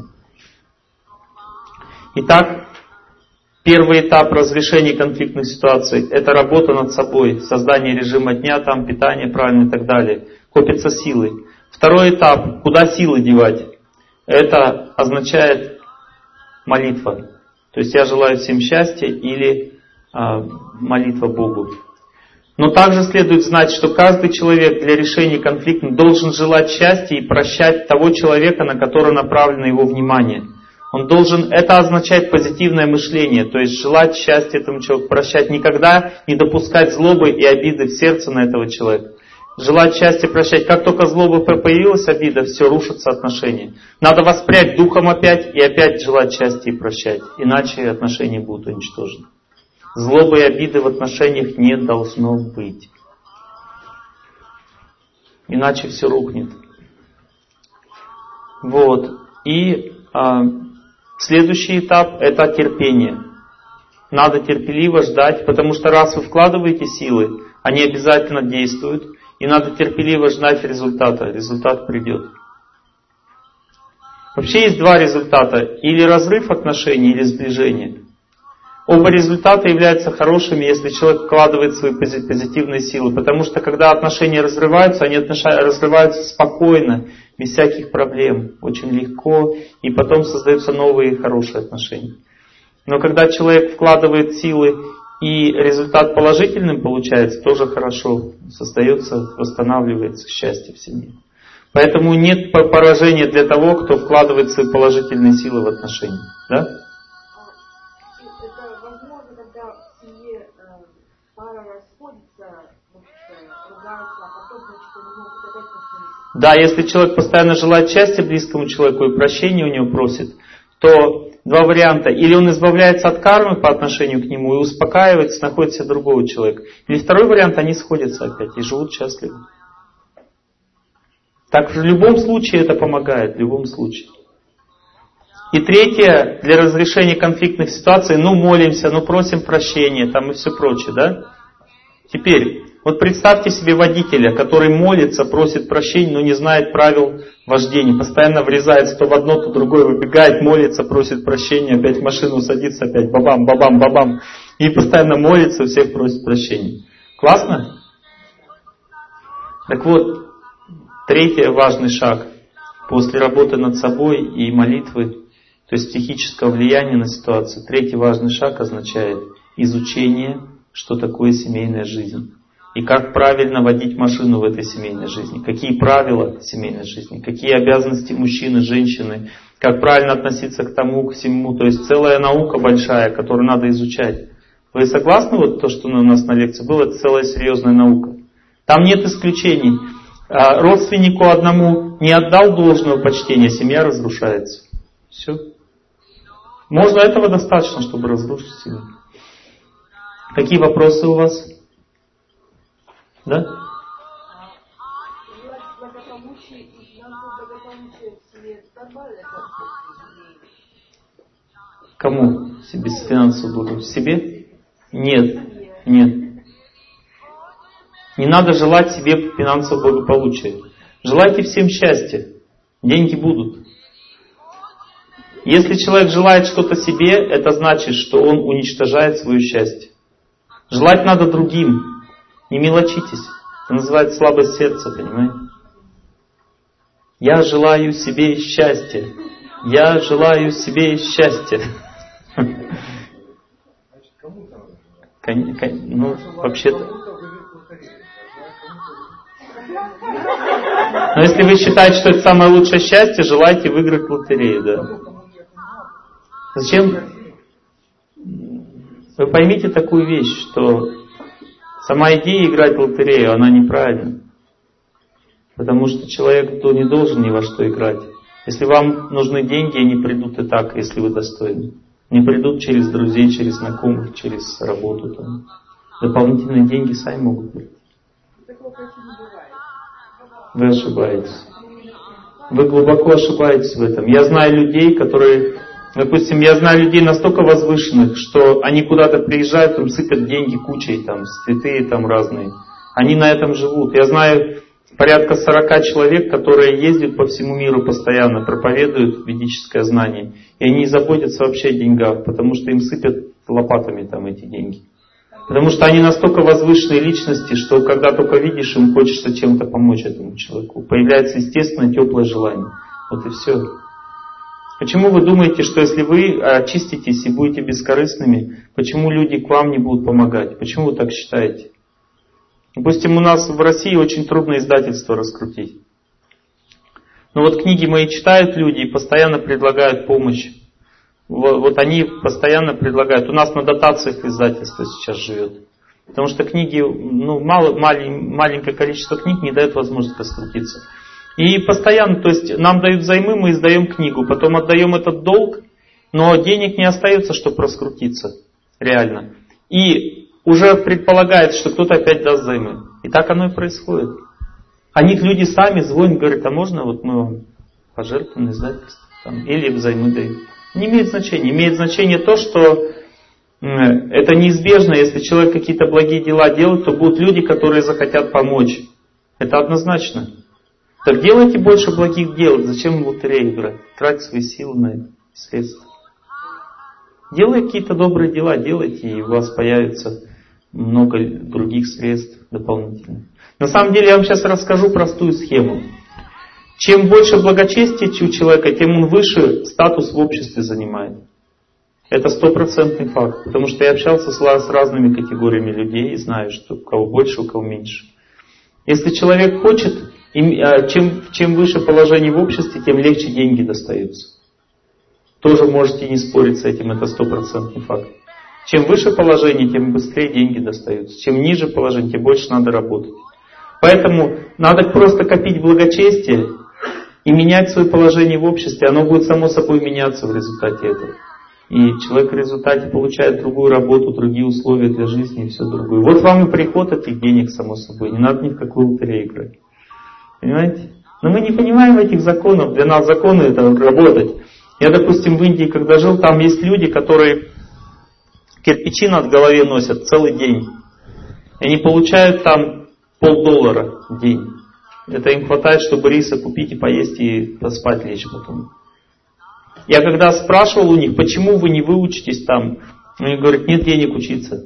Итак, первый этап разрешения конфликтных ситуаций – это работа над собой, создание режима дня, там, питание правильно и так далее. Копятся силы. Второй этап – куда силы девать? Это означает молитва. То есть я желаю всем счастья или молитва Богу. Но также следует знать, что каждый человек для решения конфликта должен желать счастья и прощать того человека, на которого направлено его внимание. Он должен, это означает позитивное мышление, то есть желать счастья этому человеку, прощать, никогда не допускать злобы и обиды в сердце на этого человека. Желать счастья, прощать. Как только злоба появилась, обида, все, рушатся отношения. Надо воспрять духом опять и опять желать счастья и прощать. Иначе отношения будут уничтожены. Злобы и обиды в отношениях не должно быть. Иначе все рухнет. Вот. И следующий этап – это терпение. Надо терпеливо ждать, потому что раз вы вкладываете силы, они обязательно действуют. И надо терпеливо ждать результата. Результат придет. Вообще есть два результата. Или разрыв отношений, или сближение. Оба результата являются хорошими, если человек вкладывает свои позитивные силы. Потому что когда отношения разрываются, они разрываются спокойно, без всяких проблем, очень легко, и потом создаются новые хорошие отношения. Но когда человек вкладывает силы, и результат положительным получается, тоже хорошо, создается, восстанавливается счастье в семье. Поэтому нет поражения для того, кто вкладывает свои положительные силы в отношения. Да? Это возможно, когда в семье пара расходится, ругаются, а потом, значит, они могут опять посмотреть. Да, если человек постоянно желает счастья близкому человеку и прощения у него просит, то два варианта. Или он избавляется от кармы по отношению к нему и успокаивается, находит себе другого человека. Или второй вариант, они сходятся опять и живут счастливо. Так в любом случае это помогает, в любом случае. И третье, для разрешения конфликтных ситуаций, молимся, просим прощения, там и все прочее, да? Теперь, вот представьте себе водителя, который молится, просит прощения, но не знает правил вождения, постоянно врезается то в одно, то в другое, выбегает, молится, просит прощения, опять в машину садится, опять бабам, бабам, бабам, и постоянно молится, у всех просит прощения. Классно? Так вот, третий важный шаг после работы над собой и молитвы, то есть психического влияния на ситуацию, третий важный шаг означает изучение, что такое семейная жизнь. И как правильно водить машину в этой семейной жизни. Какие правила семейной жизни. Какие обязанности мужчины, женщины. Как правильно относиться к тому, к всему. То есть целая наука большая, которую надо изучать. Вы согласны, вот то, что у нас на лекции было, это целая серьезная наука. Там нет исключений. Родственнику одному не отдал должного почтения, семья разрушается. Все. Можно этого достаточно, чтобы разрушить семью. Какие вопросы у вас? Да? Кому? Себе финансовую благо? Себе? Нет. Нет. Не надо желать себе финансового благополучия. Желайте всем счастья. Деньги будут. Если человек желает что-то себе, это значит, что он уничтожает свое счастье. Желать надо другим. Не мелочитесь. Это называется слабость сердца, понимаете? Я желаю себе счастья. Я желаю себе счастья. Вообще-то. Но если вы считаете, что это самое лучшее счастье, желайте выиграть в лотерею, да. Зачем? Вы поймите такую вещь, что сама идея играть в лотерею, она неправильна. Потому что человек не должен ни во что играть. Если вам нужны деньги, они придут и так, если вы достойны. Они придут через друзей, через знакомых, через работу. Там. Дополнительные деньги сами могут быть. Вы ошибаетесь. Вы глубоко ошибаетесь в этом. Я знаю людей, которые... Допустим, я знаю людей настолько возвышенных, что они куда-то приезжают, им сыпят деньги кучей, там, цветы там разные. Они на этом живут. Я знаю порядка 40 человек, которые ездят по всему миру постоянно, проповедуют ведическое знание. И они не заботятся вообще о деньгах, потому что им сыпят лопатами там эти деньги. Потому что они настолько возвышенные личности, что когда только видишь, им хочется чем-то помочь этому человеку. Появляется естественное теплое желание. Вот и все. Почему вы думаете, что если вы очиститесь и будете бескорыстными, почему люди к вам не будут помогать? Почему вы так считаете? Допустим, у нас в России очень трудно издательство раскрутить. Но вот книги мои читают люди и постоянно предлагают помощь. Вот они постоянно предлагают. У нас на дотациях издательство сейчас живет. Потому что книги, маленькое количество книг не дает возможности раскрутиться. И постоянно, то есть нам дают взаймы, мы издаем книгу, потом отдаем этот долг, но денег не остается, чтобы раскрутиться. Реально. И уже предполагается, что кто-то опять даст взаймы. И так оно и происходит. Они люди сами звонят, говорят, а можно вот мы вам пожертвуем на издательство? Там, или взаймы дают. Не имеет значения. Имеет значение то, что это неизбежно. Если человек какие-то благие дела делает, то будут люди, которые захотят помочь. Это однозначно. Так делайте больше благих дел. Зачем в лотерею играть? Тратить свои силы на средства. Делайте какие-то добрые дела, делайте, и у вас появится много других средств дополнительных. На самом деле я вам сейчас расскажу простую схему. Чем больше благочестия у человека, тем он выше статус в обществе занимает. Это 100% факт. Потому что я общался с разными категориями людей и знаю, что у кого больше, у кого меньше. Если человек хочет, чем выше положение в обществе, тем легче деньги достаются. Тоже можете не спорить с этим, это 100% факт. Чем выше положение, тем быстрее деньги достаются. Чем ниже положение, тем больше надо работать. Поэтому надо просто копить благочестие и менять свое положение в обществе. Оно будет само собой меняться в результате этого. И человек в результате получает другую работу, другие условия для жизни и все другое. Вот вам и приход этих денег, само собой. Не надо ни в какую лотерею играть. Понимаете? Но мы не понимаем этих законов. Для нас законы это работать. Я, допустим, в Индии, когда жил, там есть люди, которые кирпичи над голове носят целый день. И они получают там $50 в день. Это им хватает, чтобы риса купить и поесть, и поспать лечь потом. Я когда спрашивал у них, почему вы не выучитесь там, они говорят, нет денег учиться.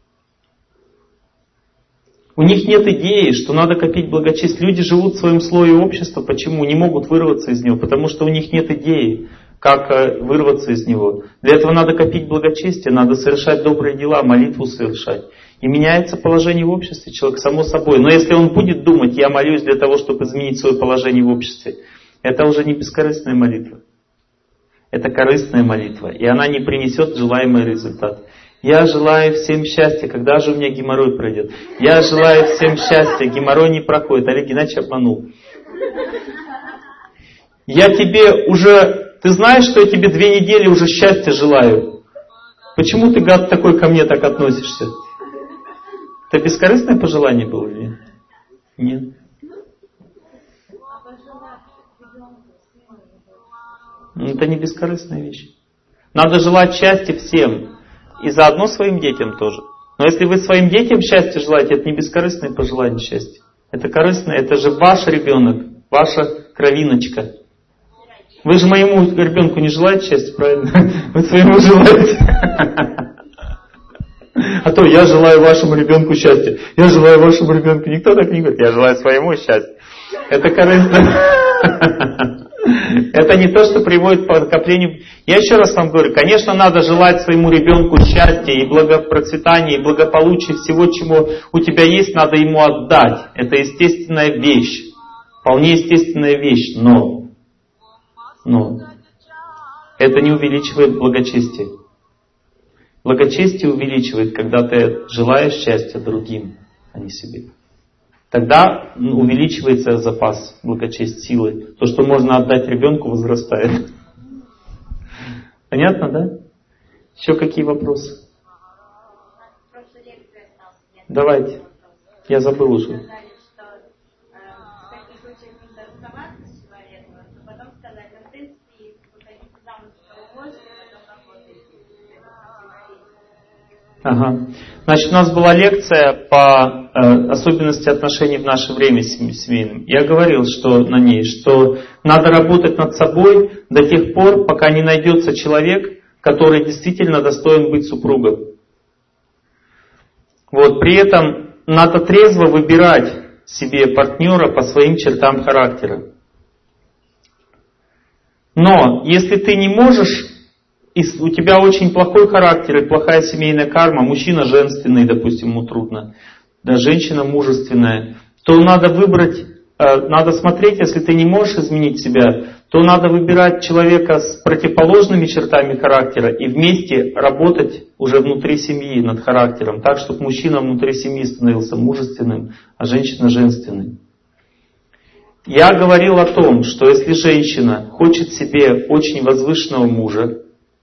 У них нет идеи, что надо копить благочестие. Люди живут в своем слое общества, почему? Не могут вырваться из него, потому что у них нет идеи, как вырваться из него. Для этого надо копить благочестие, надо совершать добрые дела, молитву совершать. И меняется положение в обществе человек само собой. Но если он будет думать, я молюсь для того, чтобы изменить свое положение в обществе, это уже не бескорыстная молитва. Это корыстная молитва, и она не принесет желаемый результат. Я желаю всем счастья, когда же у меня геморрой пройдет? Я желаю всем счастья, геморрой не проходит. Олег Геннадьевич обманул. Я тебе уже, ты знаешь, что я тебе 2 недели уже счастья желаю. Почему ты, гад такой, ко мне так относишься? Это бескорыстное пожелание было или нет? Нет. Это не бескорыстная вещь. Надо желать счастья всем. И заодно своим детям тоже. Но если вы своим детям счастья желаете, это не бескорыстное пожелание счастья. Это корыстное, это же ваш ребенок, ваша кровиночка. Вы же моему ребенку не желаете счастья, правильно? Вы своему желаете. А то я желаю вашему ребенку счастья. Я желаю вашему ребенку. Никто так не говорит. Я желаю своему счастья. Это корыстно. Это не то, что приводит к накоплению. Я еще раз вам говорю, конечно, надо желать своему ребенку счастья и благопроцветания, и благополучия, всего, чего у тебя есть, надо ему отдать. Это естественная вещь. Вполне естественная вещь, но это не увеличивает благочестие. Благочестие увеличивает, когда ты желаешь счастья другим, а не себе. Тогда увеличивается запас благочестия, силы. То, что можно отдать ребенку, возрастает. Понятно, да? Еще какие вопросы? Давайте. Я забыл уже. Ага. Значит, у нас была лекция по особенности отношений в наше время семейным. Я говорил, что на ней, что надо работать над собой до тех пор, пока не найдется человек, который действительно достоин быть супругом. Вот, при этом надо трезво выбирать себе партнера по своим чертам характера. Но если ты не можешь, и у тебя очень плохой характер и плохая семейная карма, мужчина женственный, допустим, ему трудно, да, женщина мужественная, то надо выбрать, надо смотреть, если ты не можешь изменить себя, то надо выбирать человека с противоположными чертами характера и вместе работать уже внутри семьи над характером, так, чтобы мужчина внутри семьи становился мужественным, а женщина женственной. Я говорил о том, что если женщина хочет себе очень возвышенного мужа,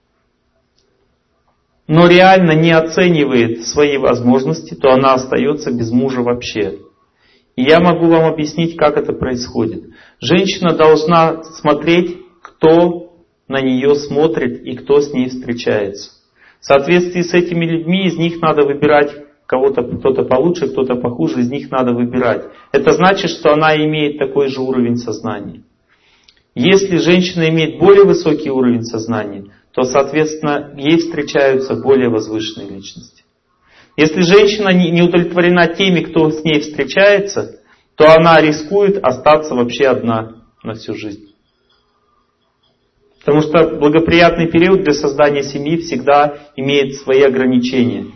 но реально не оценивает свои возможности, то она остается без мужа вообще. И я могу вам объяснить, как это происходит. Женщина должна смотреть, кто на нее смотрит и кто с ней встречается. В соответствии с этими людьми из них надо выбирать кого-то, кто-то получше, кто-то похуже, из них надо выбирать. Это значит, что она имеет такой же уровень сознания. Если женщина имеет более высокий уровень сознания, то, соответственно, ей встречаются более возвышенные личности. Если женщина не удовлетворена теми, кто с ней встречается, то она рискует остаться вообще одна на всю жизнь. Потому что благоприятный период для создания семьи всегда имеет свои ограничения.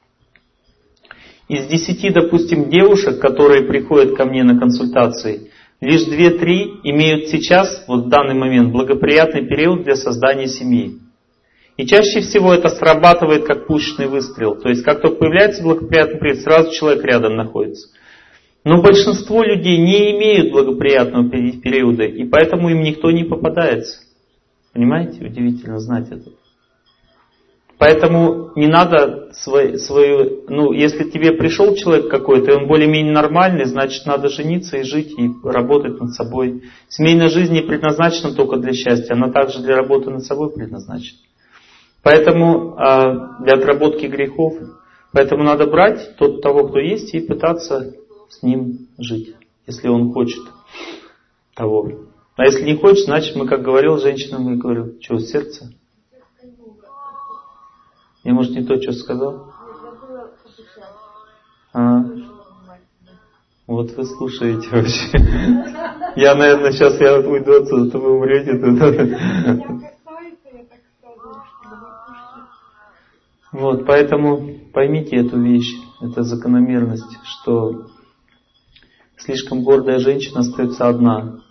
Из 10, допустим, девушек, которые приходят ко мне на консультации, лишь 2-3 имеют сейчас, вот в данный момент, благоприятный период для создания семьи. И чаще всего это срабатывает как пушечный выстрел. То есть, как только появляется благоприятный период, сразу человек рядом находится. Но большинство людей не имеют благоприятного периода, и поэтому им никто не попадается. Понимаете? Удивительно знать это. Поэтому не надо свою... если тебе пришел человек какой-то, и он более-менее нормальный, значит, надо жениться и жить, и работать над собой. Семейная жизнь не предназначена только для счастья, она также для работы над собой предназначена. Поэтому для отработки грехов, поэтому надо брать того, кто есть, и пытаться с ним жить, если он хочет того. А если не хочет, значит, мы, как говорил женщинам, я говорю, что, сердце? Я, может, не то, что сказал? Вот вы слушаете вообще. Я, наверное, сейчас уйду отсюда, то вы умрете. Вот, поэтому поймите эту вещь, это закономерность, что слишком гордая женщина остается одна.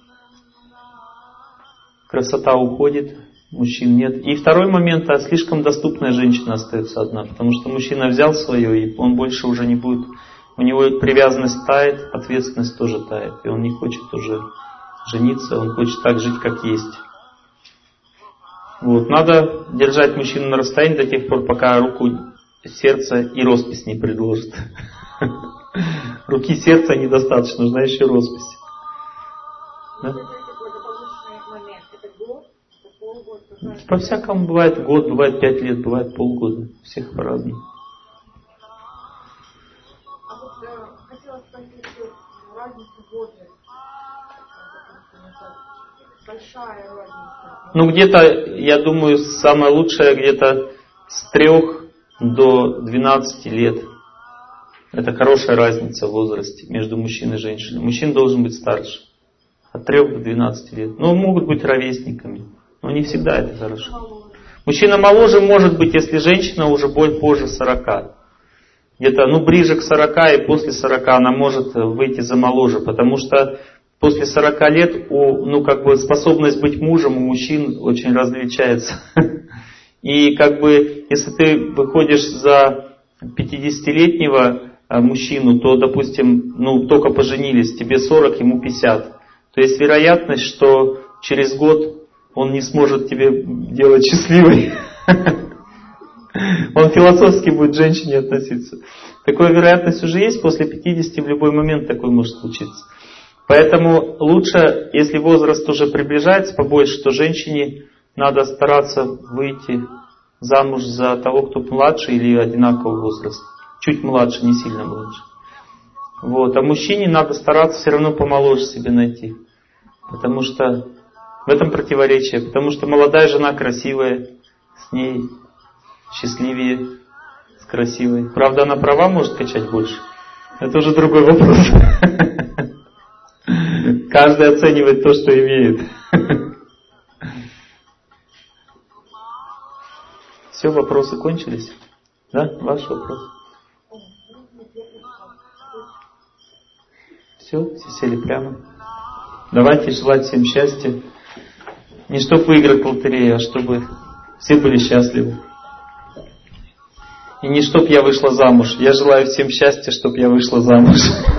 Красота уходит, мужчин нет. И второй момент, слишком доступная женщина остается одна, потому что мужчина взял свое, и он больше уже не будет, у него привязанность тает, ответственность тоже тает, и он не хочет уже жениться, он хочет так жить, как есть. Вот, надо держать мужчину на расстоянии до тех пор, пока руку, сердце и роспись не предложит. Руки сердца недостаточно, нужна еще роспись. Да? По-всякому бывает год, бывает 5 лет, бывает полгода. Всех по-разному. А вот хотела спросить, разницу в возрасте. Большая разница. Ну, где-то, я думаю, самое лучшее где-то с 3 до 12 лет. Это хорошая разница в возрасте между мужчиной и женщиной. Мужчина должен быть старше. От 3 до 12 лет. Ну, могут быть ровесниками. Но не всегда это хорошо. Мужчина моложе может быть, если женщина уже позже 40. Где-то, ближе к 40 и после 40 она может выйти за моложе. Потому что после 40 лет способность быть мужем у мужчин очень различается. И если ты выходишь за 50-летнего мужчину, то, допустим, только поженились, тебе 40, ему 50. То есть вероятность, что через год он не сможет тебе делать счастливой. Он философски будет к женщине относиться. Такая вероятность уже есть, после 50 в любой момент такое может случиться. Поэтому лучше, если возраст уже приближается побольше, то женщине надо стараться выйти замуж за того, кто младше или одинакового возраста. Чуть младше, не сильно младше. Вот. А мужчине надо стараться все равно помоложе себе найти. Потому что в этом противоречие. Потому что молодая жена красивая, с ней счастливее, с красивой. Правда, она права может качать больше. Это уже другой вопрос. Каждый оценивает то, что имеет. Все, вопросы кончились? Да? Ваш вопрос? Все сели прямо. Давайте желать всем счастья. Не чтобы выиграть в лотерею, а чтобы все были счастливы. И не чтоб я вышла замуж. Я желаю всем счастья, чтобы я вышла замуж.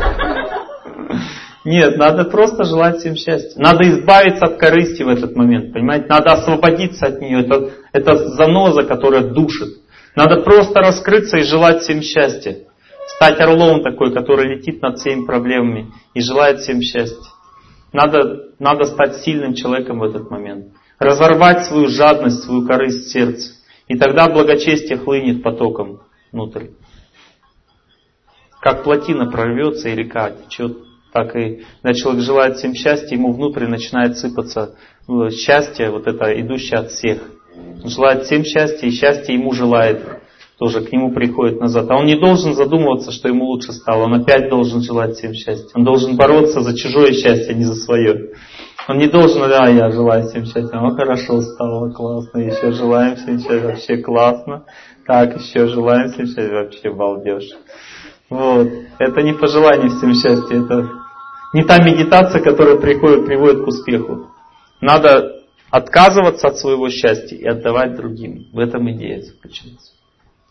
Нет, надо просто желать всем счастья. Надо избавиться от корысти в этот момент, понимаете? Надо освободиться от нее. Это заноза, которая душит. Надо просто раскрыться и желать всем счастья. Стать орлом такой, который летит над всеми проблемами и желает всем счастья. Надо стать сильным человеком в этот момент. Разорвать свою жадность, свою корысть в сердце. И тогда благочестие хлынет потоком внутрь. Как плотина прорвется и река течет, так и когда человек желает всем счастья, ему внутрь начинает сыпаться счастье, вот это идущее от всех. Он желает всем счастья, и счастье ему желает. Тоже к нему приходит назад. А он не должен задумываться, что ему лучше стало. Он опять должен желать всем счастья. Он должен бороться за чужое счастье, а не за свое. Он не должен, да, я желаю всем счастья. О, хорошо стало, классно. Еще желаем всем счастья, вообще классно. Так, еще желаем всем счастья, вообще балдеж. Вот. Это не пожелание всем счастья, это не та медитация, которая приводит к успеху. Надо отказываться от своего счастья и отдавать другим. В этом идея заключается.